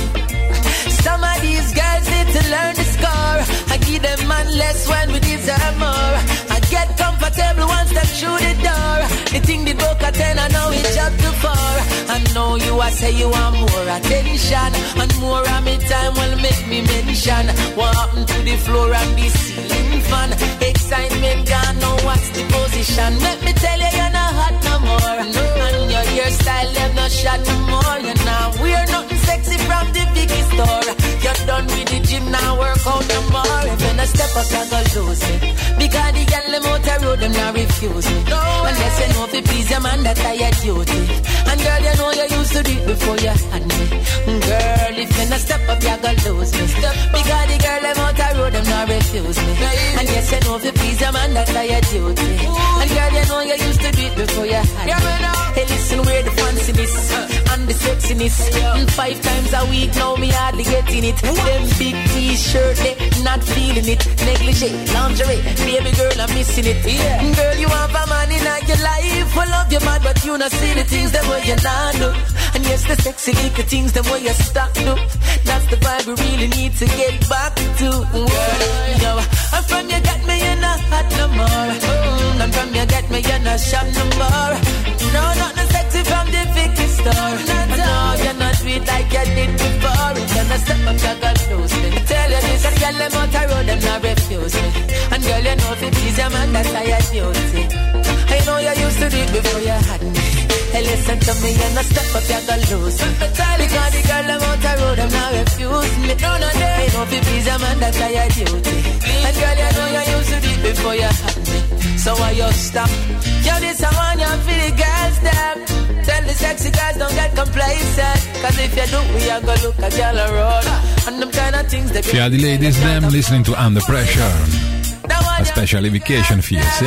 Speaker 10: Some of these girls need to learn the score. I give them man less when we deserve more. I get comfortable once step through the door. The thing did broke at 10, I know it's up to 4. I know you, I say you want more attention. And more of me time will make me mention what happened to the floor and the ceiling fan. Excitement gone, know what's the position. Let me tell you, you're not hot no more. And your hairstyle, them not shot no more. You know, we're nothing sexy from the biggest store. You're done with the gym, now work out no more. If you not step up, you're gonna lose me. Because the girl, them out the road, them not refuse me. Unless you know if you please your man, that's your duty. And girl, you know you used to do it before you had me. Girl, if you not step up, you're gonna lose me. Because the girl, them out the road, them not refuse me. And yes, you know if you please your man, that's your duty. And girl, you know you used to do it before you had me. Hey, listen, where the fanciness and the sexiness. 5 times a week, now me hardly getting it. Them big t-shirt, they not feeling it. Negligee, lingerie, baby girl, I'm missing it. Yeah. Girl, you have a man in your life who love you mad, but you not see the things them what you not do. And yes, the sexy little things them what you stuck to. That's the vibe we really need to get back to. Girl, yo, and from you get me in a hot no more. And from you get me in a shop no more. No, not the sexy from the Vicky store. No, you're not sweet like you did before. If you're not step up, you're gonna lose me. Tell you this, and girl, them out the road, them not refuse me. And girl, you know if it is your man, that's your duty. I know you used to do it before you had me. Hey, listen to me, you're not step up, you're gonna lose me. Because the girl, them out the road, them not refuse me. I know if it is your man, that's your duty. And girl, you know you used to do it before you had me. So why you stop? Yo, this I want you for the girls, them. Tell the sexy guys don't get complacent. Cause if you do, we are gonna look at y'all around. And them kind of things that
Speaker 3: Fialdi Ladies, them listening to Under Pressure. A special vacation for you, see?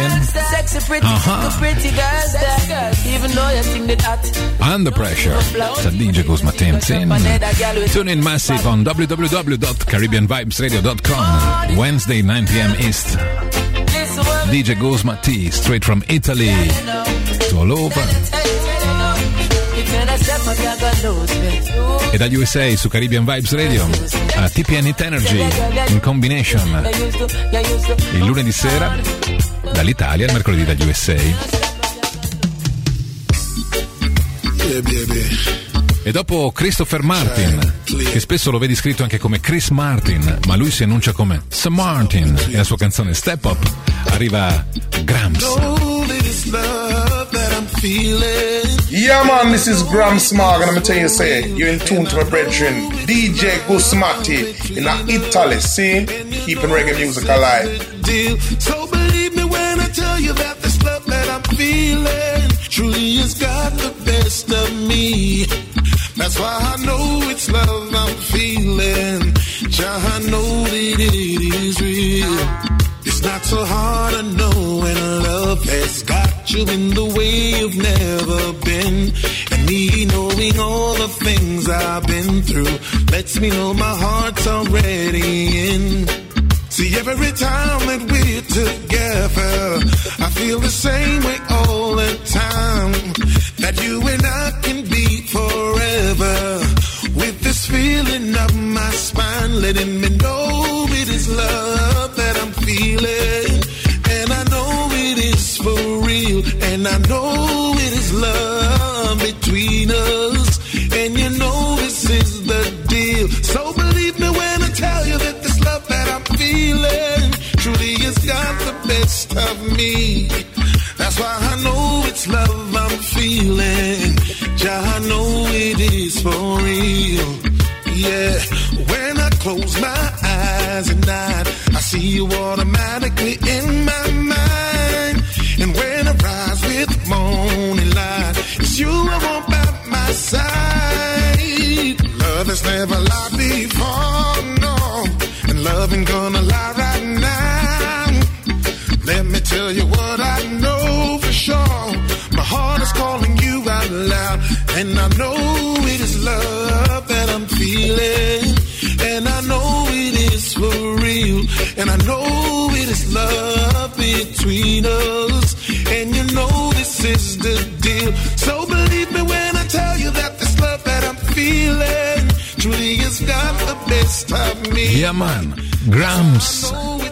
Speaker 3: Under Pressure. It's a DJ Guzmati. Tune in massive on www.caribbeanvibesradio.com. Wednesday, 9 p.m. East. DJ Guzmati, straight from Italy to all over. E dagli USA su Caribbean Vibes Radio a TPN Hit Energy in combination il lunedì sera dall'Italia, il mercoledì dagli USA.
Speaker 14: Yeah, baby.
Speaker 3: E dopo Christopher Martin, che spesso lo vedi scritto anche come Chris Martin, ma lui si annuncia come Sam Martin, e la sua canzone Step Up, arriva Grams.
Speaker 11: Yeah man, this is Grams Mark, and I'm gonna tell you, say, you're in tune to my brethren, DJ Gusmati, in Italy, see? Keeping reggae music alive.
Speaker 14: So believe me when I tell you that this love that I'm feeling truly has got the best of me. That's why I know it's love I'm feeling. I know that it is real. It's not so hard to know when love has got you in the way you've never been. And me knowing all the things I've been through lets me know my heart's already in. See, every time that we're together, I feel the same way all the time. That you and I can be forever. With this feeling up my spine, letting me know it is love that I'm feeling. And I know it is for real. And I know it is love between us. And you know this is the deal. So believe me when I tell you that this love that I'm feeling truly has got the best of me. That's why I know it's love I'm feeling. I know it is for real. Yeah, when I close my eyes at night, I see you automatically in my mind. And when I rise with morning light, it's you I want by my side. Love has never lied before, no. And love ain't gonna lie right now. Let me tell you what I know for sure. My heart is calling you out loud. And I know it is love that I'm feeling. And I know it is for real. And I know it is love between us. And you know this is the deal. So believe me when I tell you that this love that I'm feeling truly has got the best of me.
Speaker 3: Yeah man, Grams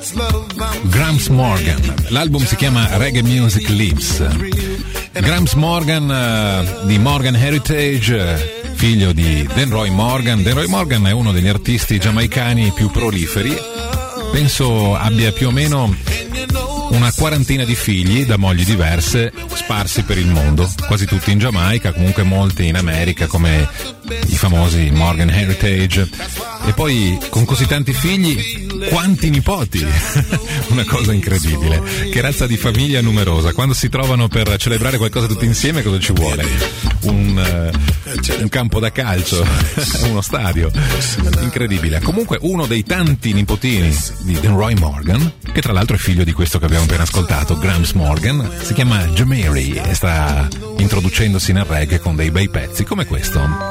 Speaker 3: Morgan. L'album si chiama Reggae Music Lives. Grams Morgan di Morgan Heritage, figlio di Denroy Morgan. Denroy Morgan è uno degli artisti giamaicani più proliferi. Penso abbia più o meno una quarantina di figli da mogli diverse sparsi per il mondo, quasi tutti in Giamaica, comunque molti in America come i famosi Morgan Heritage, e poi con così tanti figli quanti nipoti. Una cosa incredibile, che razza di famiglia numerosa. Quando si trovano per celebrare qualcosa tutti insieme, cosa ci vuole? Un campo da calcio, uno stadio, incredibile. Comunque uno dei tanti nipotini di Denroy Morgan, che tra l'altro è figlio di questo che abbiamo appena ascoltato, Grams Morgan, si chiama Jamiri e sta introducendosi nel reggae con dei bei pezzi come questo.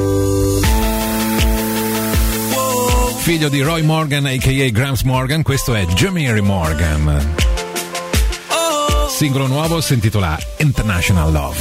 Speaker 3: Figlio di Roy Morgan a.k.a. Grams Morgan, questo è Jamiri Morgan. Singolo nuovo si intitola International Love.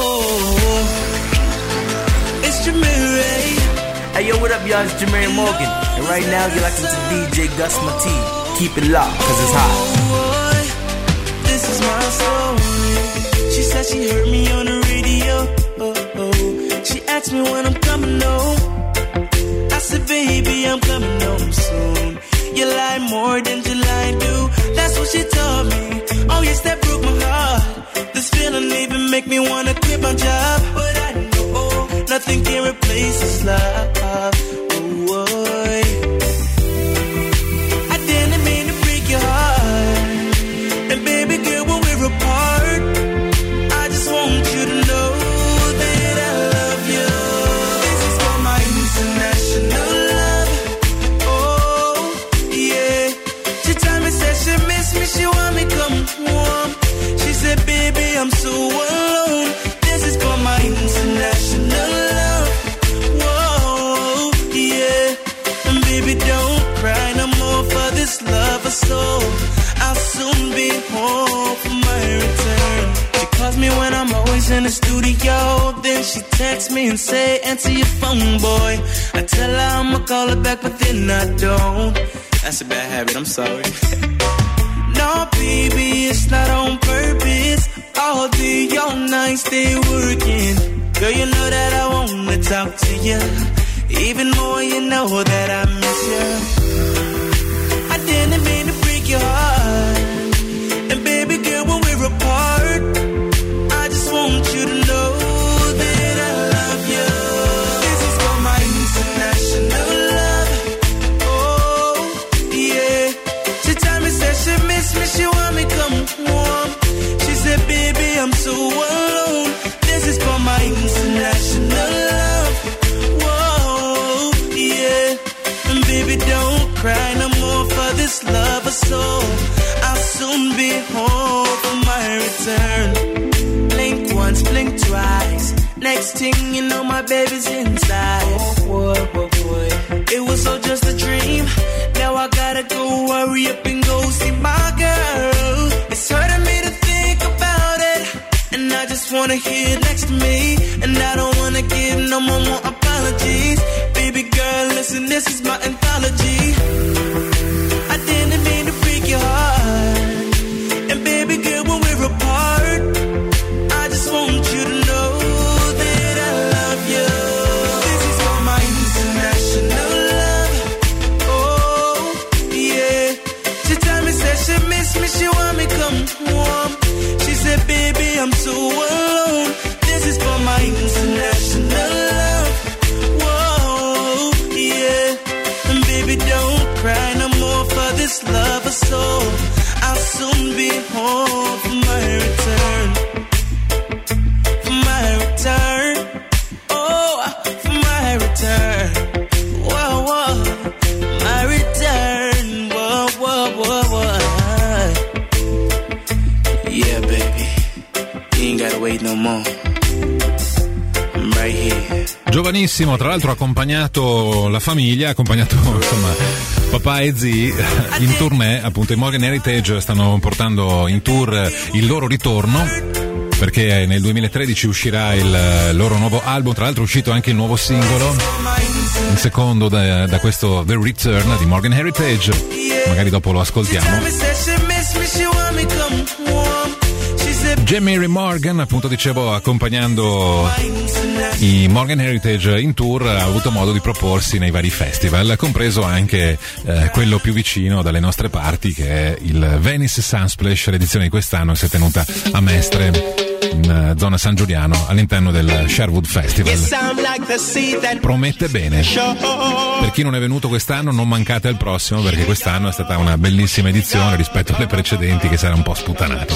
Speaker 10: It's Jamiri. Hey yo, what up y'all, it's Jamiri Morgan. And right now you're listening to DJ Gus Mati. Keep it locked, cause it's hot. This is my story. She said she heard me on the radio. She asked me when I'm coming home. I said, baby, I'm coming home soon. You lie more than you lie do. That's what she told me. Oh yes, that broke my heart. This feeling even make me wanna quit my job. But I know nothing can replace this love. Oh, boy. I didn't mean to break your heart. And baby girl, when we're apart, I just want you to know that I love you. This is for my international love. Oh, yeah. She told me, said she miss me, she want me come home. She said, baby, I'm so alone. This is for my international love. Whoa, yeah. And baby, don't cry no more for this love or so. I'll soon be home for my return. She calls me when I'm always in the studio. Then she texts me and say, answer your phone, boy. I tell her I'ma call her back, but then I don't. That's a bad habit, I'm sorry. No, baby, it's not on purpose. All day, all night, stay working. Girl, you know that I wanna
Speaker 12: talk to you. Even more, you know that I miss you. I didn't mean to break your heart. And baby girl, when we're apart, I just want you to know that I love you. This is for my international love. Oh, yeah. She told me, said she miss me, she want me come home. She said, baby, I'm so alone. This is for my international love. Whoa, yeah. And baby, don't cry no more for this love or soul. I'll soon be home for my return. Blink once, blink twice. Next thing you know, my baby's inside. Oh, boy. It was all just a dream. Now I gotta go hurry up and go see my girl. It's hurting me to think about it, and I just wanna hear it next to me. And I don't wanna give no more apologies. Baby girl, listen, this is my anthology. I didn't mean to break your heart. And baby girl, when we're apart, I just want you to know that I love you. This is for my international love. Oh, yeah. She told me, said she miss me, she want me come home. She said, baby, I'm so alone. This is for my international love. Whoa, yeah. And baby, don't cry no more for this love or soul. I'll soon be home for my return. For my return. Oh, for my return. Whoa, whoa. My return. Whoa, whoa, whoa, whoa. Yeah, baby. You ain't gotta wait no more. I'm right here.
Speaker 3: Giovanissimo, tra l'altro ha accompagnato la famiglia, ha accompagnato insomma papà e zii in tournée, appunto i Morgan Heritage stanno portando in tour il loro ritorno, perché nel 2013 uscirà il loro nuovo album, tra l'altro è uscito anche il nuovo singolo, il secondo da questo The Return di Morgan Heritage, magari dopo lo ascoltiamo. Jamie Morgan, appunto dicevo, accompagnando i Morgan Heritage in tour, ha avuto modo di proporsi nei vari festival, compreso anche quello più vicino dalle nostre parti, che è il Venice Sunsplash. L'edizione di quest'anno si è tenuta a Mestre, in zona San Giuliano, all'interno del Sherwood Festival. Promette bene. Per chi non è venuto quest'anno, non mancate al prossimo, perché quest'anno è stata una bellissima edizione rispetto alle precedenti, che si era un po' sputtanato.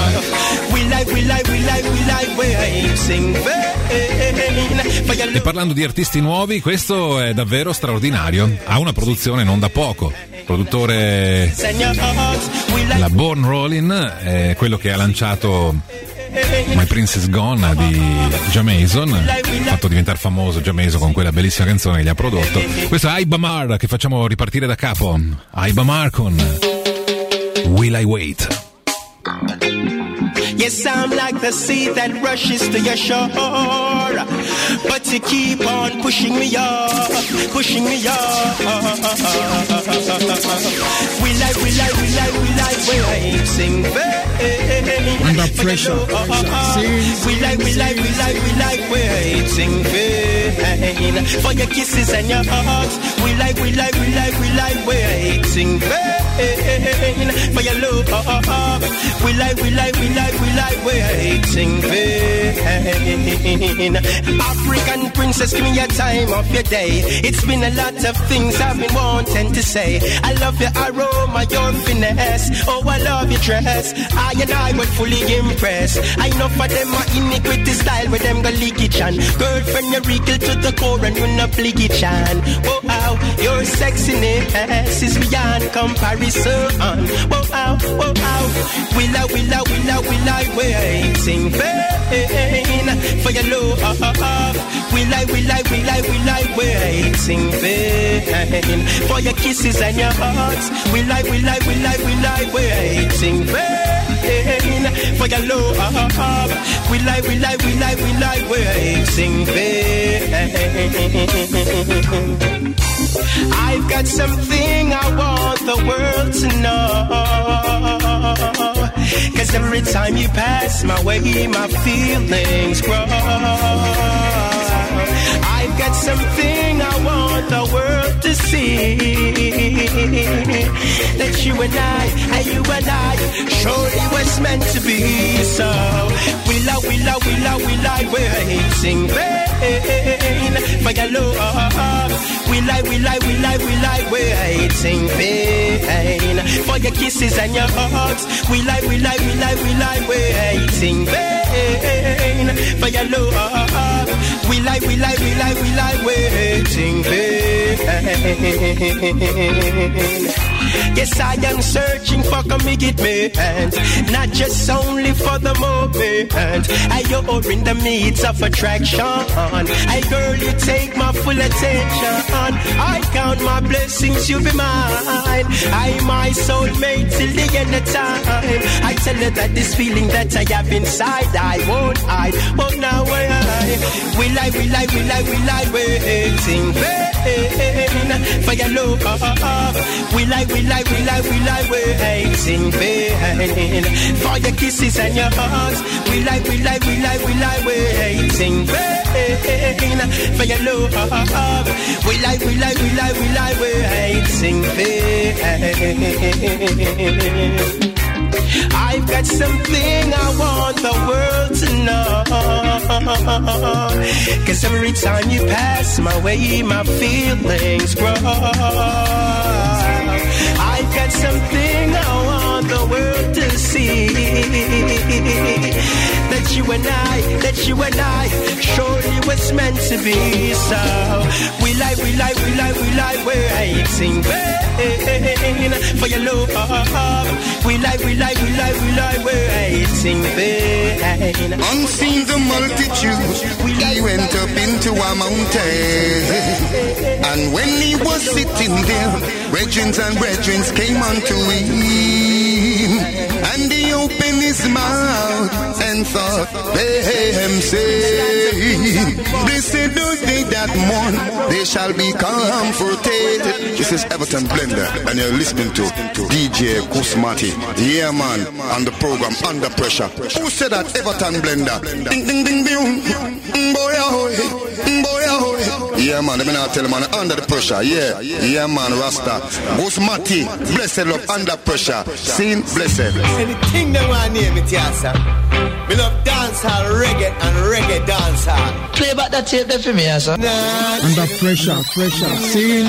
Speaker 3: E parlando di artisti nuovi, questo è davvero straordinario. Ha una produzione non da poco. Produttore, la Born Rollin', è quello che ha lanciato My Princess Gone di Jamason, ha fatto diventare famoso Jamason con quella bellissima canzone che gli ha prodotto. Questo è Ibamar, che facciamo ripartire da capo. Ibamar con Will I Wait.
Speaker 12: Yes, I'm like the sea that rushes to your shore, but you keep on pushing me off, pushing me off. Will I wait, sing vain.
Speaker 11: Under pressure.
Speaker 12: Will I wait, sing vain. For your kisses and your hugs. Will I wait, sing vain. For your love. Will I wait, sing vain. African princess, give me a time of your day. It's been a lot of things I've been wanting to say. I love your aroma, your finesse. Oh, I love your dress. I and I were fully impressed. I know for them my iniquity style with them go leaky chan. Girlfriend, you wrinkle to the core and you no blicky chan. Oh, how your sexiness is beyond comparison. Oh, how will I wait, sing vain for your love. Will I wait, sing vain for your kisses and your hugs. Will I wait, sing vain for your love. Will I wait, sing vain. I've got something I want the world to know. 'Cause every time you pass my way, my feelings grow. I've got something I want the world to see. That you and I surely was meant to be. So will I waiting vain for your love? Will I waiting vain for your kisses and your hugs? Will I waiting vain for your love? Will I waiting vain? Yes, I am searching for commitment, not just only for the moment. You're in the midst of attraction. Hey girl, you take my full attention. I count my blessings, you be mine. I my soulmate till the end of time. I tell her that this feeling that I have inside, I won't hide. But now will I waiting vain for your love? Will I waiting vain for your kisses and your hugs? Will I waiting vain for your love? Will I waiting vain? I've got something I want the world to know. 'Cause every time you pass my way, my feelings grow. I've got something I want the world to see. That you and I surely was meant to be. So will I waiting vain for your love? Will I waiting vain?
Speaker 14: Unseen the multitude, he went up into a mountain, and when he was sitting there, brethren and brethren came unto him, and he opened his mouth and thought them saying, blessed are they that mourn, they shall be comforted. This is Everton Blender, and you're listening to DJ Kusmati. Yeah man, on the program Under Pressure. Who said that? Everton Blender. Ding ding ding ding. Boy ahoy, boy ahoy. Yeah man, let me not tell man Under the Pressure. Yeah man, Rasta. Kusmati, blessed love Under Pressure. Seen blessed.
Speaker 21: Anything they want to name it, yes sir. We love dancehall, reggae and reggae dancehall.
Speaker 22: Play back that tape there for me, yes sir.
Speaker 11: Under Pressure. Seen.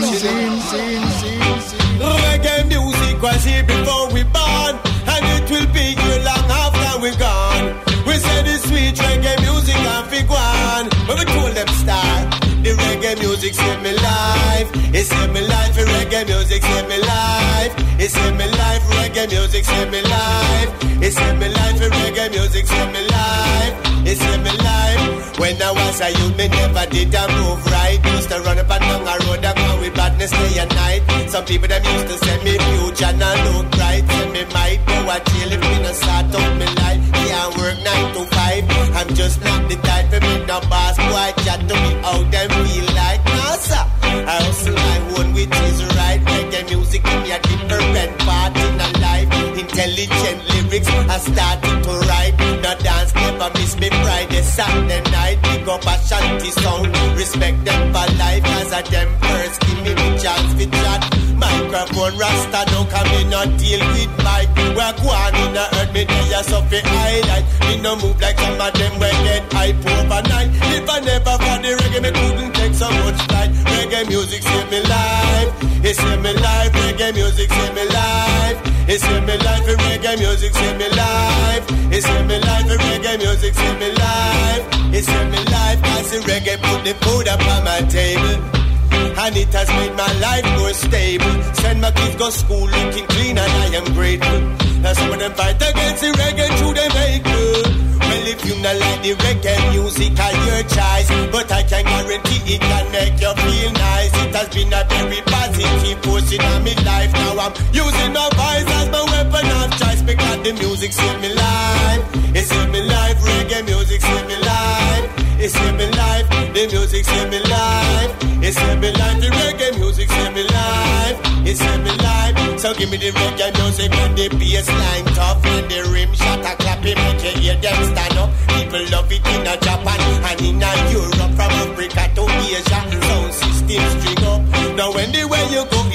Speaker 21: Reggae music was here before we born, and it will be here long after we're gone. We say the sweet reggae music and we go on. When we told them start, the reggae music saved me life. It saved me life, the reggae music saved me life. It saved me life, reggae music saved me life. It saved me life, the reggae music saved me life. It saved me life. When I was a youth, me never did a move right. Used to run up and down a road and go with badness day and night. Some people them used to send me future and I look right. Send me might go a jail if me no start out me life. Can't work 9 to 5. I'm just not the type of me no boss boy chat to me out them feel like no sir. I hustle my own which is right. Reggae music in me a different part in a life. Intelligent lyrics I started to write. The dance never miss me Friday, Saturday night. Big up Ashanti sound. Respect them for life as a them first. Give me the chance for chat. Microphone Rasta don't come in not deal with mic. We're going in the earth me there so fi highlight. Me no move like some of them when get hype overnight. If I never for the reggae me couldn't take so much flight. Reggae music save me life. It save me life. Reggae music save me life. It save me life. Reggae music save me life. It save me life. Reggae music save me life. It save me life. Cause the reggae put the food up on my table, and it has made my life more stable. Send my kids go school looking clean and I am grateful. Now some of them fight against the reggae through they make good. Well if you not like the reggae music I your choice, but I can guarantee it can make you feel nice. It has been a very positive force in my life. Now I'm using my voice as my weapon of choice, because the music saved me life. It saved me life, reggae music saved me life. It saved me life, the music saved me life. It saved me life, the reggae music saved me life. It saved me life. So give me the reggae music when the bass line tough, and the rim shot a clap it make you hear them stand up. People love it in a Japan and in a Europe, from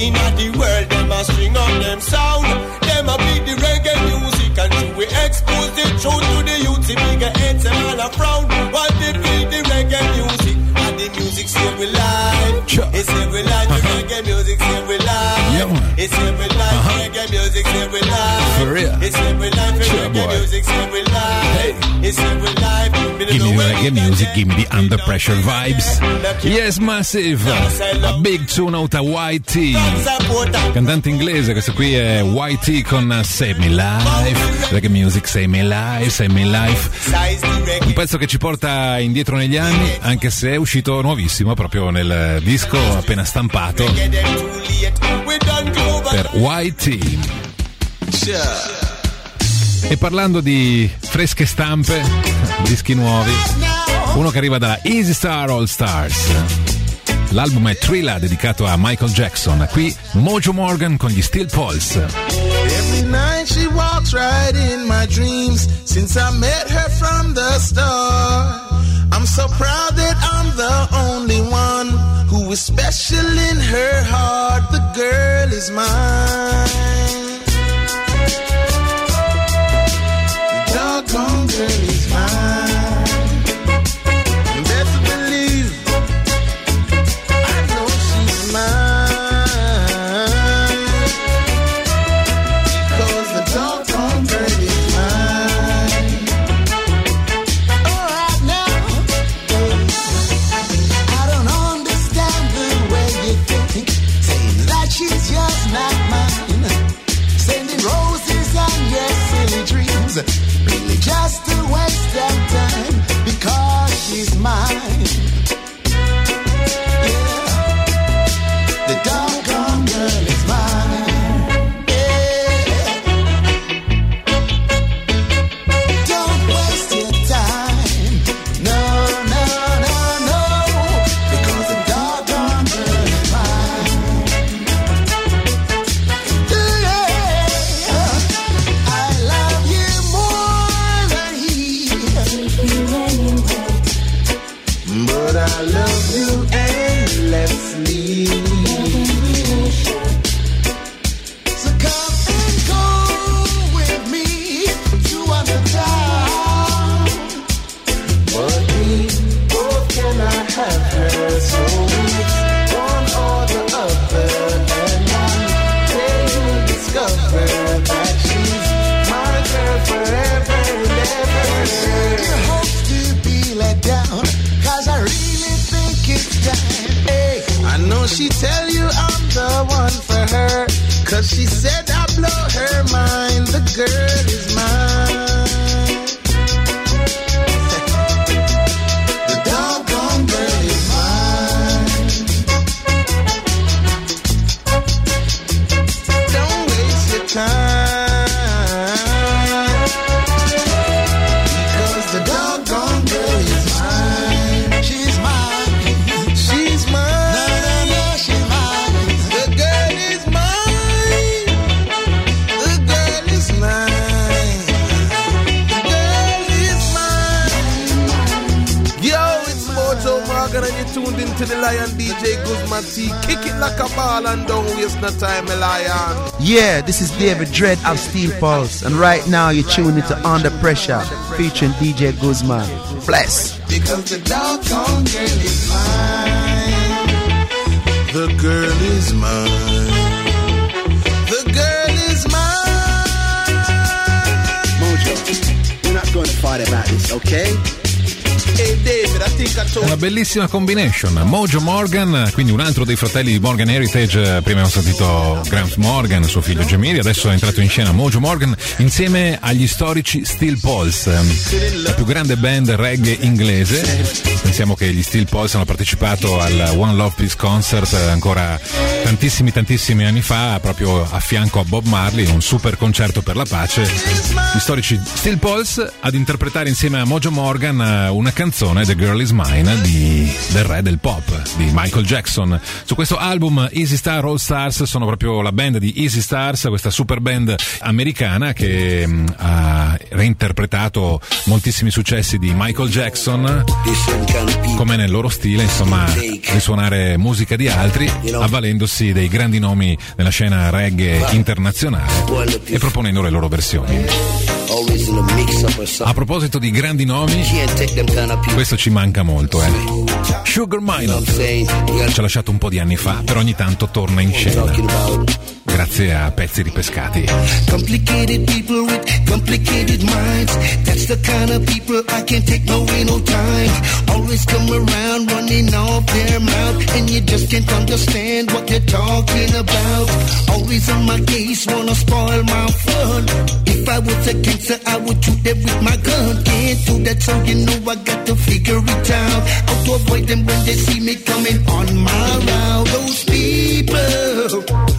Speaker 21: in the world, them a string up them sound. Them a beat the reggae music and we expose the truth to the youth. See bigger heads them all a frown. While they beat the reggae music and the music save we life. It's every life, the reggae music save we life. It's every life, reggae music save we life.
Speaker 3: For real.
Speaker 21: It's every life, reggae music save we life. It's every life.
Speaker 3: Give me the reggae music, give me the Under Pressure vibes. Yes, Massive, a big tune out a YT. Cantante inglese, questo qui è YT con Save Me Life. Reggae music, Save Me Life, Save Me Life. Un pezzo che ci porta indietro negli anni, anche se è uscito nuovissimo proprio nel disco appena stampato per YT. E parlando di fresche stampe, dischi nuovi, uno che arriva dalla Easy Star All Stars. L'album è Thrilla, dedicato a Michael Jackson. Qui Mojo Morgan con gli Steel Pulse.
Speaker 11: Every night she walks right in my dreams since I met her from the start. I'm so proud that I'm the only one who is special in her heart. The girl is mine. The doggone girl is mine. Better believe I know she's mine. Because the doggone girl is mine. Alright now, I don't understand the way you think, saying that she's just not mine, sending roses and yes, silly dreams, really just a waste of time, because she's mine. Yeah, the doggone girl is mine. Yeah, don't waste your time. No, no, no, no, because the doggone girl is mine. Yeah, I love you more than he, but I love you endlessly. So come and go with me to another town. But we both cannot have her, so it's one or the other. And one day you'll discover that she's my girl forever and ever. You hope to be let down, 'cause I really think it's time. Hey, I know she tell you I'm the one for her, 'cause she said I blow her mind. The girl is mine. The doggone girl is mine. Don't waste your time, because the doggone girl is mine. She's mine. She's mine. No, no, no, she's mine. The girl is mine. The girl is mine. The girl is mine. Yo, it's Mojo Morgan and you're tuned into the Lion DJ Guzman T. Kick it like a ball and don't waste no time, Lion.
Speaker 1: Yeah, this is David Dredd of Steel Pulse, and right now you're tuned into Under Pressure, featuring DJ Guzman. Bless.
Speaker 11: Because the doggone girl is mine. The girl is mine. The girl is mine.
Speaker 1: Mojo, we're not going to fight about this, okay?
Speaker 11: Hey David, I think I told
Speaker 3: Una bellissima combination. Mojo Morgan, quindi un altro dei fratelli di Morgan Heritage. Prima abbiamo sentito Gramps Morgan, suo figlio Jamiri, adesso è entrato in scena Mojo Morgan insieme agli storici Steel Pulse, la più grande band reggae inglese. Pensiamo che gli Steel Pulse hanno partecipato al One Love Peace Concert ancora tantissimi anni fa, proprio a fianco a Bob Marley, un super concerto per la pace. Gli storici Steel Pulse ad interpretare insieme a Mojo Morgan una canzone, The Girl Is Mine, del re del pop, di Michael Jackson. Su questo album Easy Star All Stars sono proprio la band di Easy Stars, questa super band americana che ha reinterpretato moltissimi successi di Michael Jackson, come nel loro stile, insomma, risuonare musica di altri, avvalendosi dei grandi nomi nella scena reggae internazionale e proponendo le loro versioni. A proposito di grandi nomi, questo ci manca molto, Sugar Minott ci ha lasciato un po' di anni fa, però ogni tanto torna in scena grazie a pezzi ripescati.
Speaker 4: Complicated people with complicated minds, that's the kind of people I can't take no way, no time. Always come around running off their mouth, and you just can't understand what they're talking about. Always on my case, wanna spoil my fun. If I was a gangster, I would shoot them with my gun. Can't do that, so you know I got to figure it out. How to avoid them when they see me coming on my route. Those people,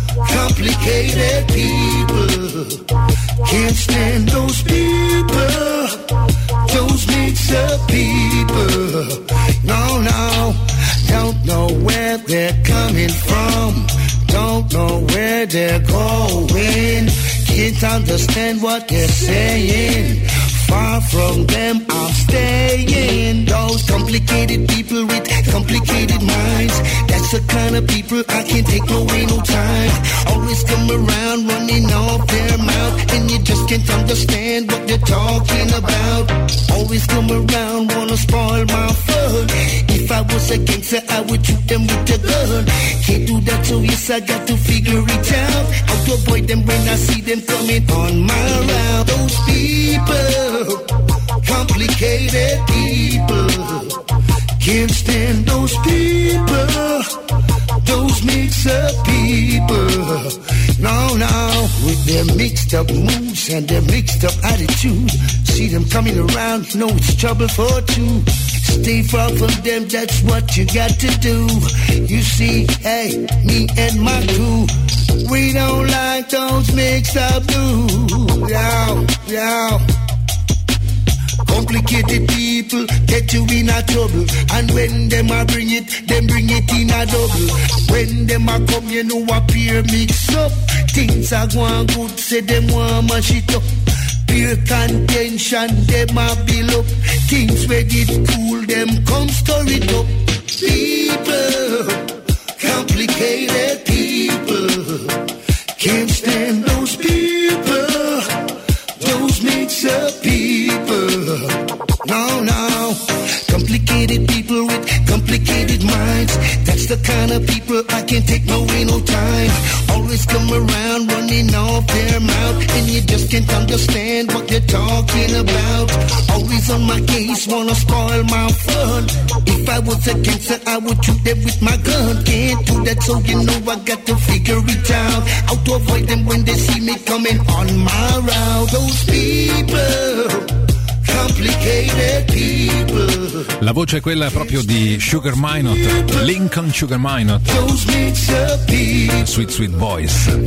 Speaker 4: complicated people, can't stand those people, those mix-up people. No, no, don't know where they're coming from, don't know where they're going, can't understand what they're saying. Far from them, I'm staying. Those complicated people with complicated minds, that's the kind of people I can't take no way, no time. Always come around running off their mouth, and you just can't understand what they're talking about. Always come around, wanna spoil my fun. If I was a gangster, I would shoot them with a gun. Can't do that, so yes, I got to figure it out. How to avoid them when I see them coming on my route. Those people, complicated people, can't stand those people, those mix-up people. No, no, with their mixed up moves and their mixed up attitude. See them coming around, know it's trouble for two. Stay far from them, that's what you got to do. You see, hey, me and my crew, we don't like those mixed up moves. Yow, yow. Complicated people get you in a trouble, and when them a bring it, them bring it in a double. When them a come, you know appear mix up. Things are going good, say them want mash it up. Pure contention, them a build up. Things where it cool, them come stir it up. People, complicated people, can't stand those people, those mix-up people. No, no, complicated people with complicated minds, that's the kind of people I can't take no way, no time. Always come around running off their mouth, and you just can't understand what they're talking about. Always on my case, wanna spoil my fun. If I was a gangster, I would shoot them with my gun. Can't do that, so you know I got to figure it out. How to avoid them when they see me coming on my route. Those people, complicated people.
Speaker 3: La voce è quella proprio di Sugar Minott, Lincoln Sugar Minott. Sweet Sweet Voice.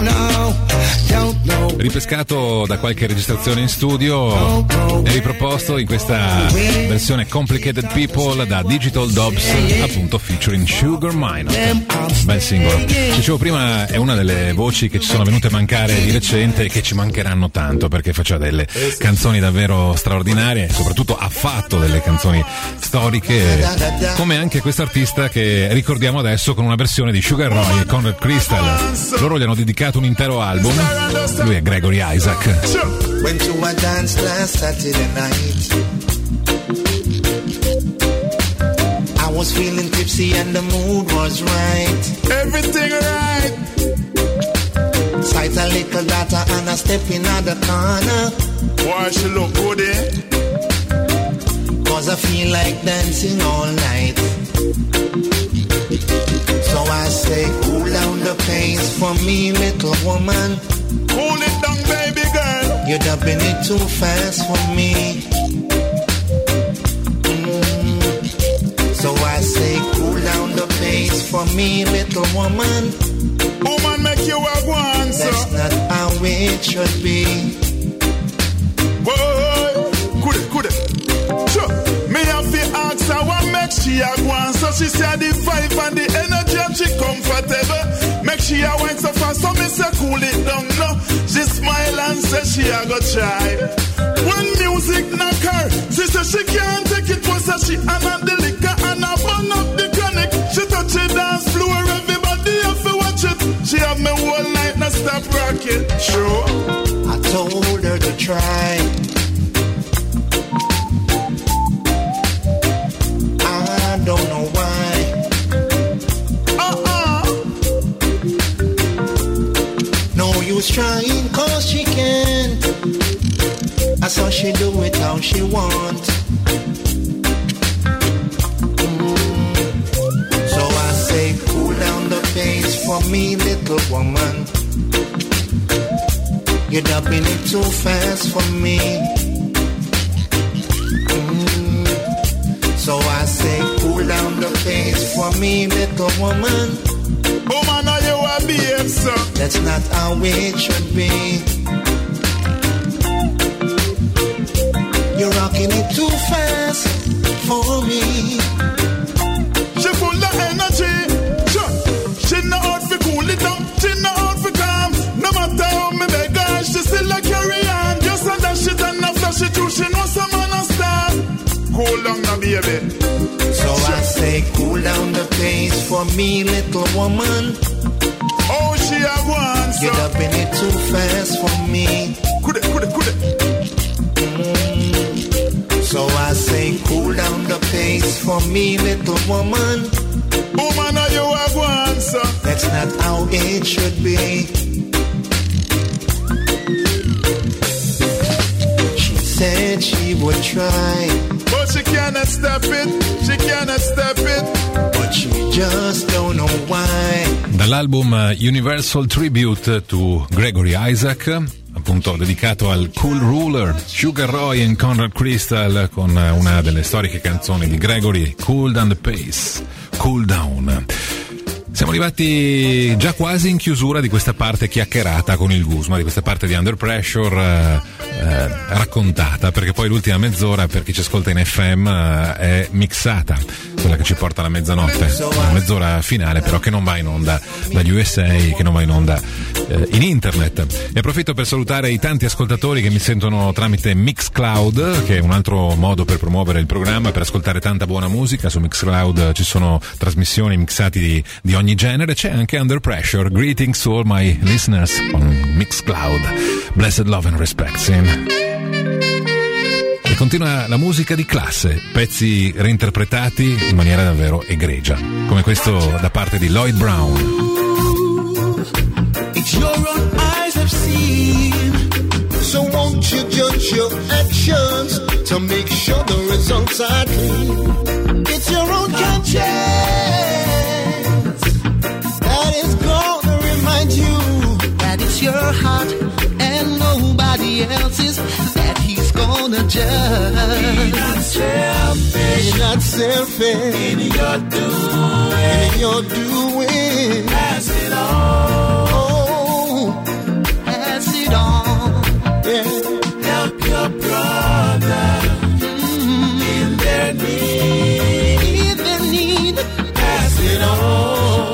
Speaker 3: Ripescato da qualche registrazione in studio e riproposto in questa versione Complicated People da Digital Dobbs, appunto featuring Sugar Minott. Bel singolo. Dicevo prima, è una delle voci che ci sono venute a mancare di recente e che ci mancheranno tanto, perché faceva delle canzoni davvero straordinarie, soprattutto ha fatto delle canzoni storiche, come anche quest'artista che ricordiamo adesso con una versione di Sugar Roy e Conrad Crystal. Loro gli hanno dedicato un intero album. Lui è Gregory Isaac.
Speaker 5: Went to a dance last Saturday night. I was feeling tipsy and the mood was right. Everything right. Sight a little data and I step in at the corner. Why she look good, eh? Cause I feel like dancing all night. So I say, cool down the pace for me, little woman. Cool it down, baby girl. You're dubbing it too fast for me. So I say, cool down the pace for me, little woman. Woman, make you a one, so that's not how it should be. Whoa, could it? Sure. Me have to ask her what makes she a one. So she said the vibe and the energy and she comfortable. Make she a wine so fast, so me say cool it down, no. She smile and say she a go try.
Speaker 11: Sure.
Speaker 5: I told her to try. I don't know why. No use trying cause she can't. I saw she do it how she wants. So I say cool down the pace for me, little woman. You're dumping it too fast for me. So I say cool down the pace for me, little woman.
Speaker 11: Oh man, are you a behave, sir?
Speaker 5: That's not how it should be. You're rocking it too fast for me.
Speaker 11: She full of energy. Sure. She know how to cool it down. She know how to calm. No matter how me beg her, she still a carry on. Just a dash it and a flash it too. She know some man a star. Cool down now, baby.
Speaker 5: So I say cool down the pace for me, little woman.
Speaker 11: Oh, she a one, sir.
Speaker 5: You're dumping it too fast for me.
Speaker 11: Could it.
Speaker 5: So I say cool down the pace for me, little woman.
Speaker 11: Oh man, are you a one, sir?
Speaker 5: That's not how it should be. She said she would try,
Speaker 11: but she cannot stop it. She cannot stop it.
Speaker 5: But she just don't know why.
Speaker 3: Dall'album Universal Tribute to Gregory Isaac, appunto dedicato al Cool Ruler, Sugar Roy e Conrad Crystal, con una delle storiche canzoni di Gregory, Cool Down the Pace, Cool Down. Siamo arrivati già quasi in chiusura di questa parte chiacchierata con il Guzma, di questa parte di Under Pressure raccontata, perché poi l'ultima mezz'ora, per chi ci ascolta in FM, è mixata, quella che ci porta alla mezzanotte, una mezz'ora finale però che non va in onda dagli USA, che non va in onda in internet. Ne approfitto per salutare i tanti ascoltatori che mi sentono tramite Mixcloud, che è un altro modo per promuovere il programma, per ascoltare tanta buona musica. Su Mixcloud ci sono trasmissioni mixati di ogni genere. C'è anche Under Pressure. Greetings to all my listeners on Mixcloud. Blessed love and respect, Sin. E continua la musica di classe, pezzi reinterpretati in maniera davvero egregia, come questo da parte di Lloyd Brown.
Speaker 6: It's your own eyes have seen, so won't you judge your actions to make sure the results are clean. It's your own conscience that is gonna remind you that it's your heart and nobody else's that he's gonna judge. Be not selfish, be not selfish in your doing, pass it on. Pass it on, yeah. Help your brother in their need, pass it on.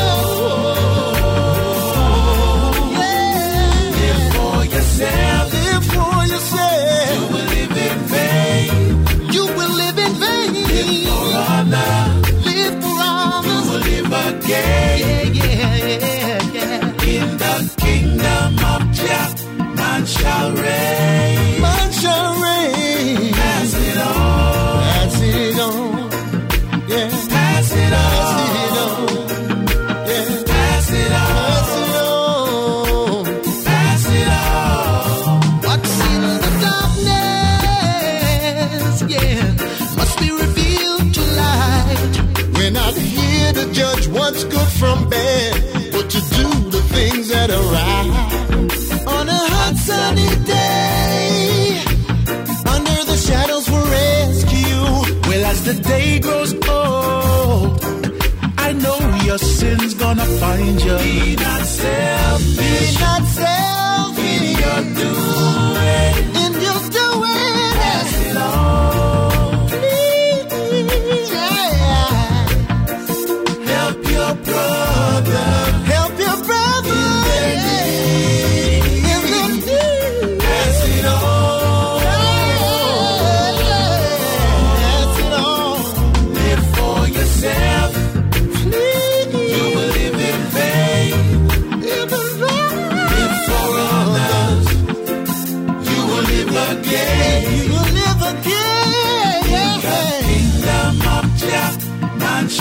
Speaker 6: Live for yourself, you will live in vain. You will live in vain. Live for honor, you will live again. Yeah. In the kingdom of Jah, man shall reign. Man shall reign. Pass it on. Pass it on. Yeah. Pass it on. Yeah. Pass it on. Pass it on. What's in the darkness, yeah, must be revealed to light. We're not here to judge what's good from bad, but to do the things that are right. On a hot sunny day, under the shadows we'll rescue. Well, as the day grows old, I know your sin's gonna find you. Be not selfish, be not selfish in your doing, in your doing. Pass it on, please, yeah. Help your brother. Help your brother. In their need. Pass it on. Pass it on. Live for yourself. Please. You will live in vain. Live for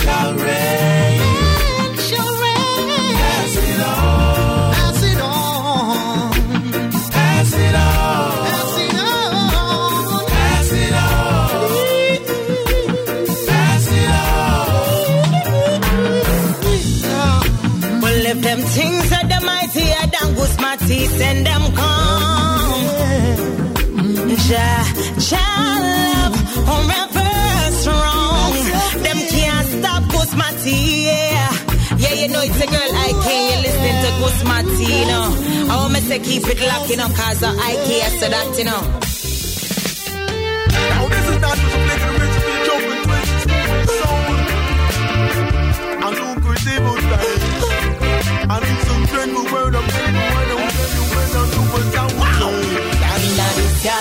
Speaker 5: shall reign. Pass it on.
Speaker 6: Pass it on.
Speaker 5: Pass it on.
Speaker 6: Pass it on.
Speaker 5: Pass it on. Pass it on.
Speaker 10: Well, if them things are the mightier than Guzmati, send them come. Jah love, forever strong. Them can't stop Guzmati, yeah. Yeah, you know it's a girl IK, you're listening to Guzmati, you know. I want me to keep it locked, you know, cause of IK, so that, you know.
Speaker 11: Now this is not just a flick of the rich beat jumping twist. Soul. I'm lucrative on time. I need some dreadful word, I'm telling you when I'm telling you when I'm doing that. Wow!
Speaker 10: Now this your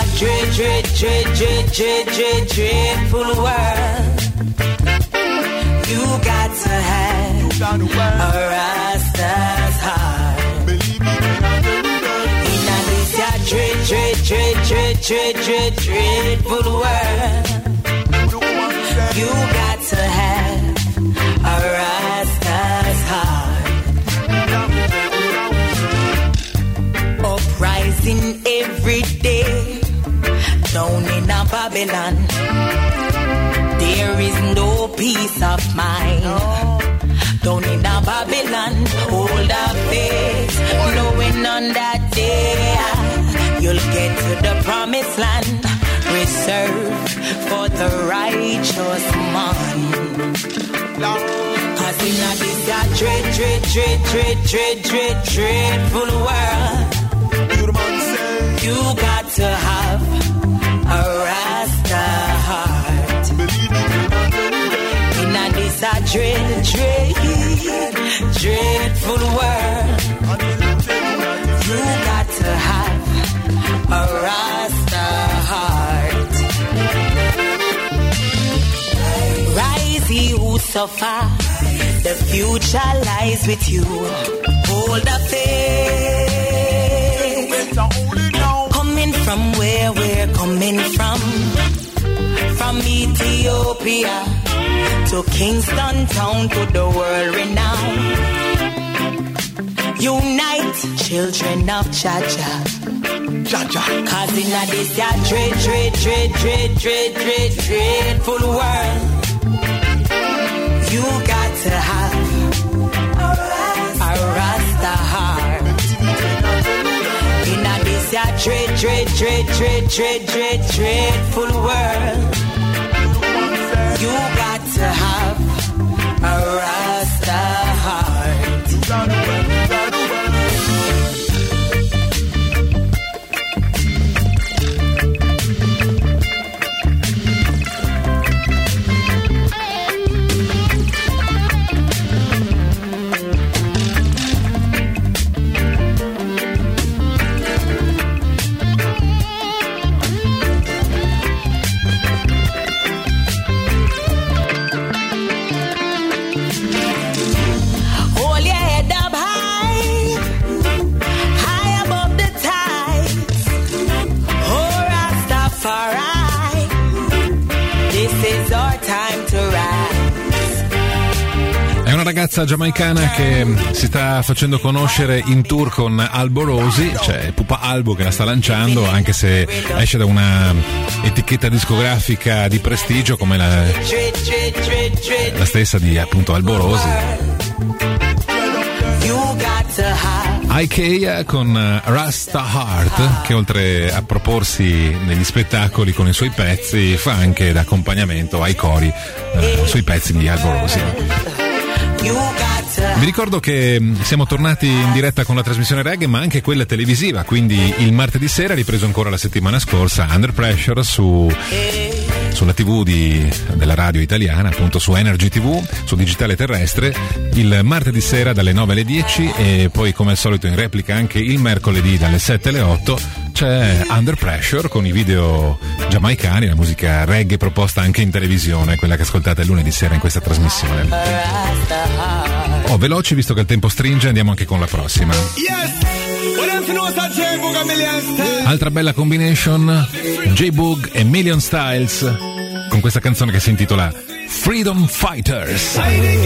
Speaker 10: dreadful world. You got to have a Rasta's heart.
Speaker 11: Believe me,
Speaker 10: now this your dreadful world. You got to have a Rasta's heart. Uprising every day down in a Babylon. There is no peace of mind. Down in a Babylon, hold up faith, knowing on that day you'll get to the promised land, reserved for the righteous man. Cause in a this dreadful world, you got to have a Rasta heart. In a this dreadful world, you got to have a Rasta heart. Rise, ye who suffer, the future lies with you. Hold the faith. Coming from where we're coming from Ethiopia to Kingston town, to the world renowned. Unite, children of Jaja. Cause in a this dreadful world, you got to have a Rasta heart. In a this dreadful world, you got to have a Rasta heart.
Speaker 3: Ragazza giamaicana che si sta facendo conoscere in tour con Albo Rosi, cioè Pupa Albo che la sta lanciando, anche se esce da una etichetta discografica di prestigio come la stessa di appunto Albo Rosi. Ikea con Rasta Heart, che oltre a proporsi negli spettacoli con i suoi pezzi fa anche da accompagnamento ai cori sui pezzi di Albo Rosi. Vi ricordo che siamo tornati in diretta con la trasmissione reggae, ma anche quella televisiva, quindi il martedì sera, ripreso ancora la settimana scorsa, Under Pressure sulla TV della radio italiana, appunto su Energy TV, su digitale terrestre, il martedì sera dalle 9 alle 10 e poi come al solito in replica anche il mercoledì dalle 7 alle 8 c'è Under Pressure con i video giamaicani, la musica reggae proposta anche in televisione, quella che ascoltate il lunedì sera in questa trasmissione. Veloci, visto che il tempo stringe, andiamo anche con la prossima. Altra bella combination, J-Boog e Million Styles con questa canzone che si intitola Freedom Fighters.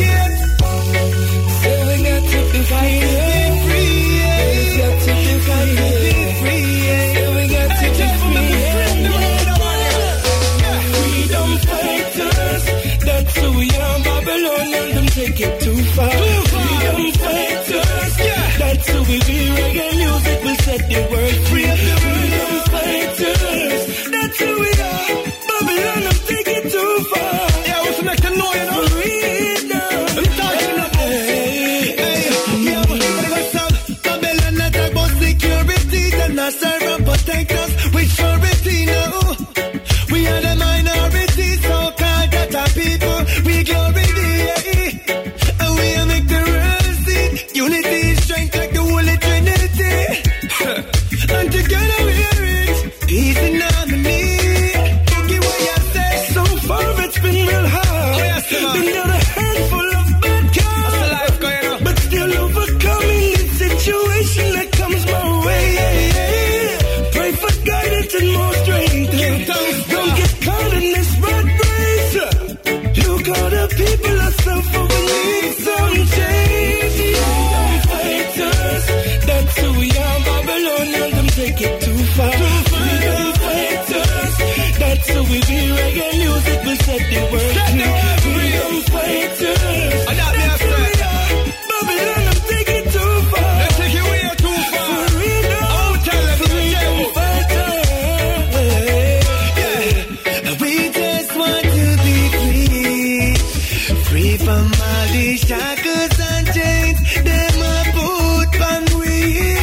Speaker 7: That's who we are, Babylon, and them take it too far. Freedom fighters, that's who we be. Reggae music will set the world free. Freedom fighters, that's who we are, Babylon, them take it too far. Yeah, what's next to know, you know? Freedom. I'm talking about Babylon, not about security, then I serve and protect us with surety now. We are the minority, so called that our people, we glory thee, and we make the world see. Unity is strength like the Holy Trinity, and together we are rich, peace in harmony. Boogie what you say, so far it's been real hard. Been down a handful of bad cards, but still overcoming the situation that comes my way. Pray for guidance and more strength. Don't get caught in this rat race. Look how the people are suffering. We need some change. Freedom fighters, that's who we are. Babylon and them take it too far. Freedom fighters, that's who we be. Reggae music will set the world free. Freedom fighters, that's who we are. Babylon them take it too far. They take it way too far. Freedom fighters. We just want to be free, free from all these shackles and chains. Them a put on we.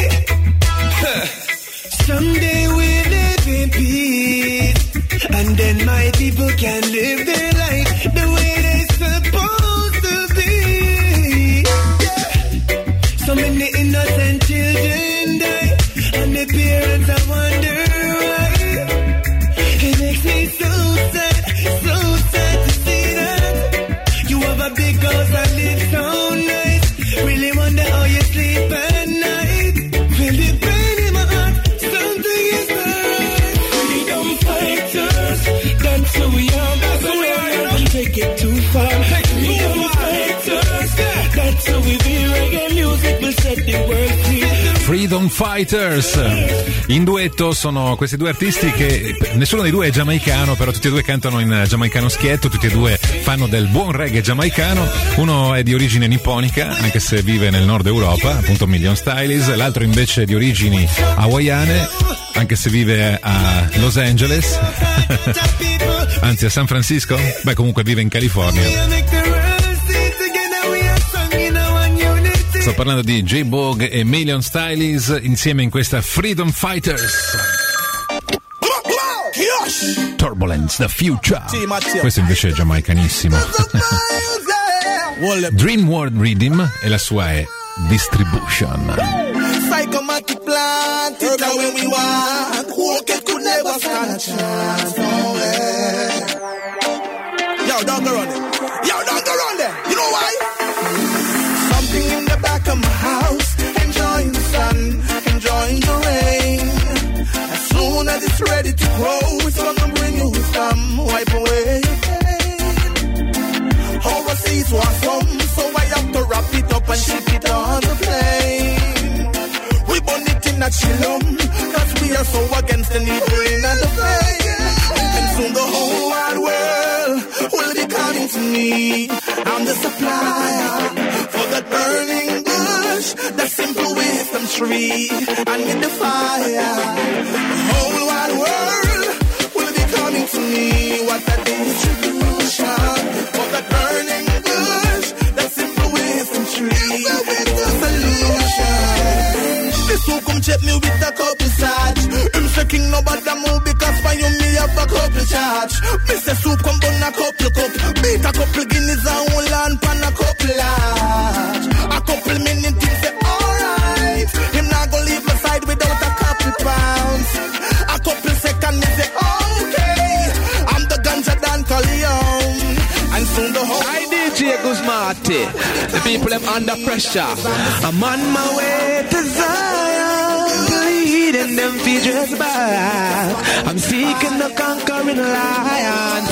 Speaker 7: Someday we live in peace, and then my people can live their life the way they supposed to be. Yeah. So many innocent children die, and the parents I wonder why. It makes me so sad to see that. You have a big house and live so nice. Really wonder how you sleep at night. Feel the pain in my heart, something is right. Freedom fighters, that's who we are. That's who we are, you know. Take it too far. Freedom fighters, that's who we be. Reggae music will set the world free.
Speaker 3: Freedom Fighters. In duetto sono questi due artisti che nessuno dei due è giamaicano, però tutti e due cantano in giamaicano schietto, tutti e due fanno del buon reggae giamaicano. Uno è di origine nipponica, anche se vive nel nord Europa, appunto Million Stylies, l'altro invece è di origini hawaiane, anche se vive a Los Angeles, anzi a San Francisco, beh comunque vive in California. Sto parlando di J-Bog e Million Stylies insieme in questa Freedom Fighters. Turbulence, the future. Questo invece è giamaicanissimo. Dream World Rhythm e la sua è Distribution.
Speaker 21: Psychomatic plant, it when we want. Walk could never stand a chance. No way. Yo, don't go run it. Yo, don't go run there. You know why? Something in the back of my house, enjoying the sun, enjoying the rain. As soon as it's ready to grow, it's gonna bring you some, wipe away your pain. Overseas was some, so I have to wrap it up and ship it on the plane. We burn it in a chillum, cause we are so against the needling and the pain. And soon the whole wide world will be coming to me. I'm the supplier for that burning bush, that simple wisdom tree, and with the fire, the whole wide world will be coming to me. What that distribution for that burning bush, that simple wisdom tree, with the solution. This who come check me with a couple charge. Him say king nobody move because for you me have a couple charge. Mr. Soup come burn a couple cup, beat a couple guineas and one land pan a couple large. A couple minutes him say alright. Him not gonna leave my side without a couple pounds. A couple seconds he say okay. I'm the ganja Dan Corleone. And soon the whole
Speaker 13: I DJ Guzmati. The people them under pressure. I'm on my way to Zion, leading them features back. I'm seeking the conquering lion.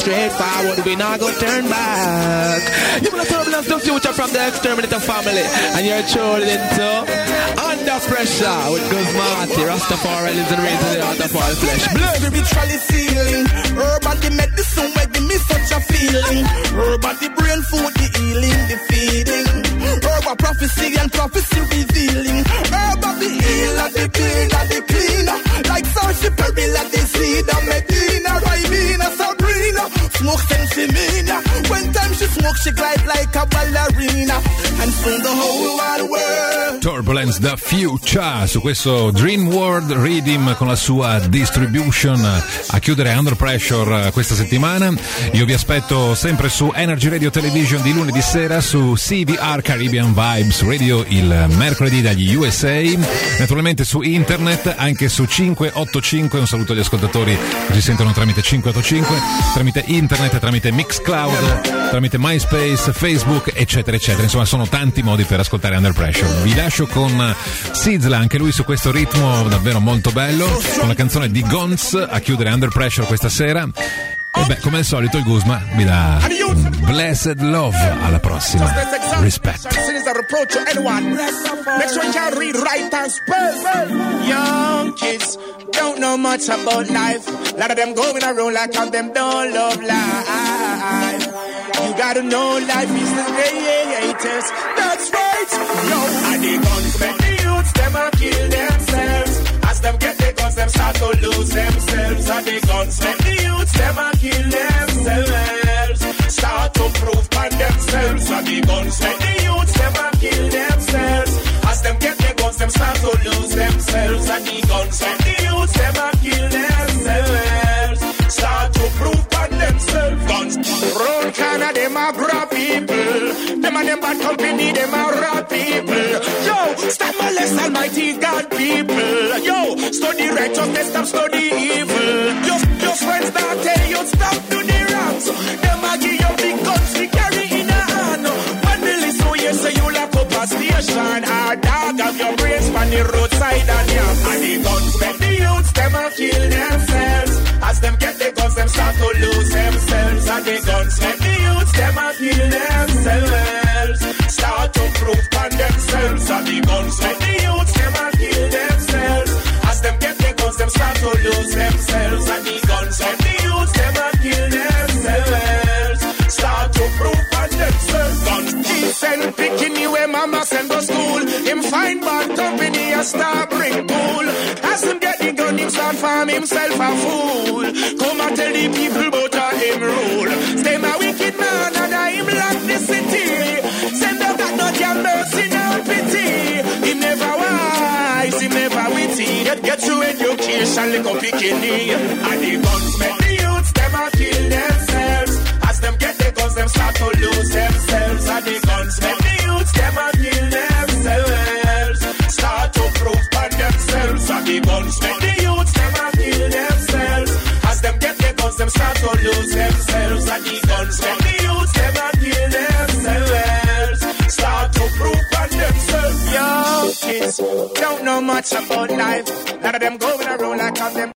Speaker 13: straight forward, we not go turn back. You will turbulence the future from the Exterminator family, and you're tuned into Under Pressure with Guzmati, Rastafari lives and reigns in the heart of all flesh.
Speaker 11: Spiritually feeling, urban the medicine where give me such a feeling. Urban the brain food, the healing, the feeding. Urban prophecy and prophecy revealing. Urban the healer, the cleaner. Like Sarsi Perilla, the seed of Medina, Ribena, Sabrina. Smoke Sensimina. When time she smoke, she glide like a ballerina. And soon the whole wide world.
Speaker 3: Turbulence the Future su questo Dream World Rhythm con la sua distribution a chiudere Under Pressure questa settimana. Io vi aspetto sempre su Energy Radio Television di lunedì sera, su CVR Caribbean Vibes Radio il mercoledì dagli USA, naturalmente su internet anche su 585. Un saluto agli ascoltatori che ci sentono tramite 585, tramite internet, tramite Mixcloud, tramite MySpace, Facebook, eccetera eccetera. Insomma, sono tanti modi per ascoltare Under Pressure. Vi lascio con Sizzla, anche lui su questo ritmo davvero molto bello, con la canzone di Gons a chiudere Under Pressure questa sera. E beh, come al solito il Guzma vi dà Blessed Love. Alla prossima. Respect.
Speaker 11: Young kids don't know much about life. A lot of them going around like how them don't love life. You gotta know life is the greatest. That's right. Yo, and the guns make the youths them a kill themselves. As them get the guns, them start to lose themselves. And the guns make the youths them a kill themselves. Start to prove by themselves. And the guns make the youths them a kill themselves. As them get the guns, them start to lose themselves. And the guns make the youths them a kill themselves. Start to prove by themselves. Guns roll Canada, them a grab people. Them and them bad company, them a rob people. Yo, stop molest Almighty God people. Yo, study righteousness, stop study evil. Just friends that tell you stop do the wrongs. Them a give you big guns to carry in a hand. When they listen, you say you lock up a station. A dog have your brains on the roadside and yam. And the guns make the youths, them a kill themselves. As them get the guns, them start to lose themselves. And the guns make the youths, them a kill themselves. Start to prove on themselves. And the guns make the youths, them a kill themselves. As them get the guns, them start to lose themselves. And the guns make the youths, them a kill themselves. Start to prove on themselves. Guns decent picking you where mama send to school. Him find bad company and start bring pool. As him get the gun, him start farm himself a fool. Come and tell the people about him rule. Stay my wicked man and I him lock the city. Send up that not your mercy, no pity. Him never wise, him never witty. Get through education, like a bikini. And the guns make the youths, them a kill themselves. As them get the guns, them start to lose themselves. And the guns make the youths, them a kill themselves. Start to prove by themselves. And the guns make the youths, them a kill themselves. As them get the guns, them start to lose themselves. And the guns make the youths, them a kill themselves. Start to prove by themselves. Young kids don't know much about life. None of them going around like how them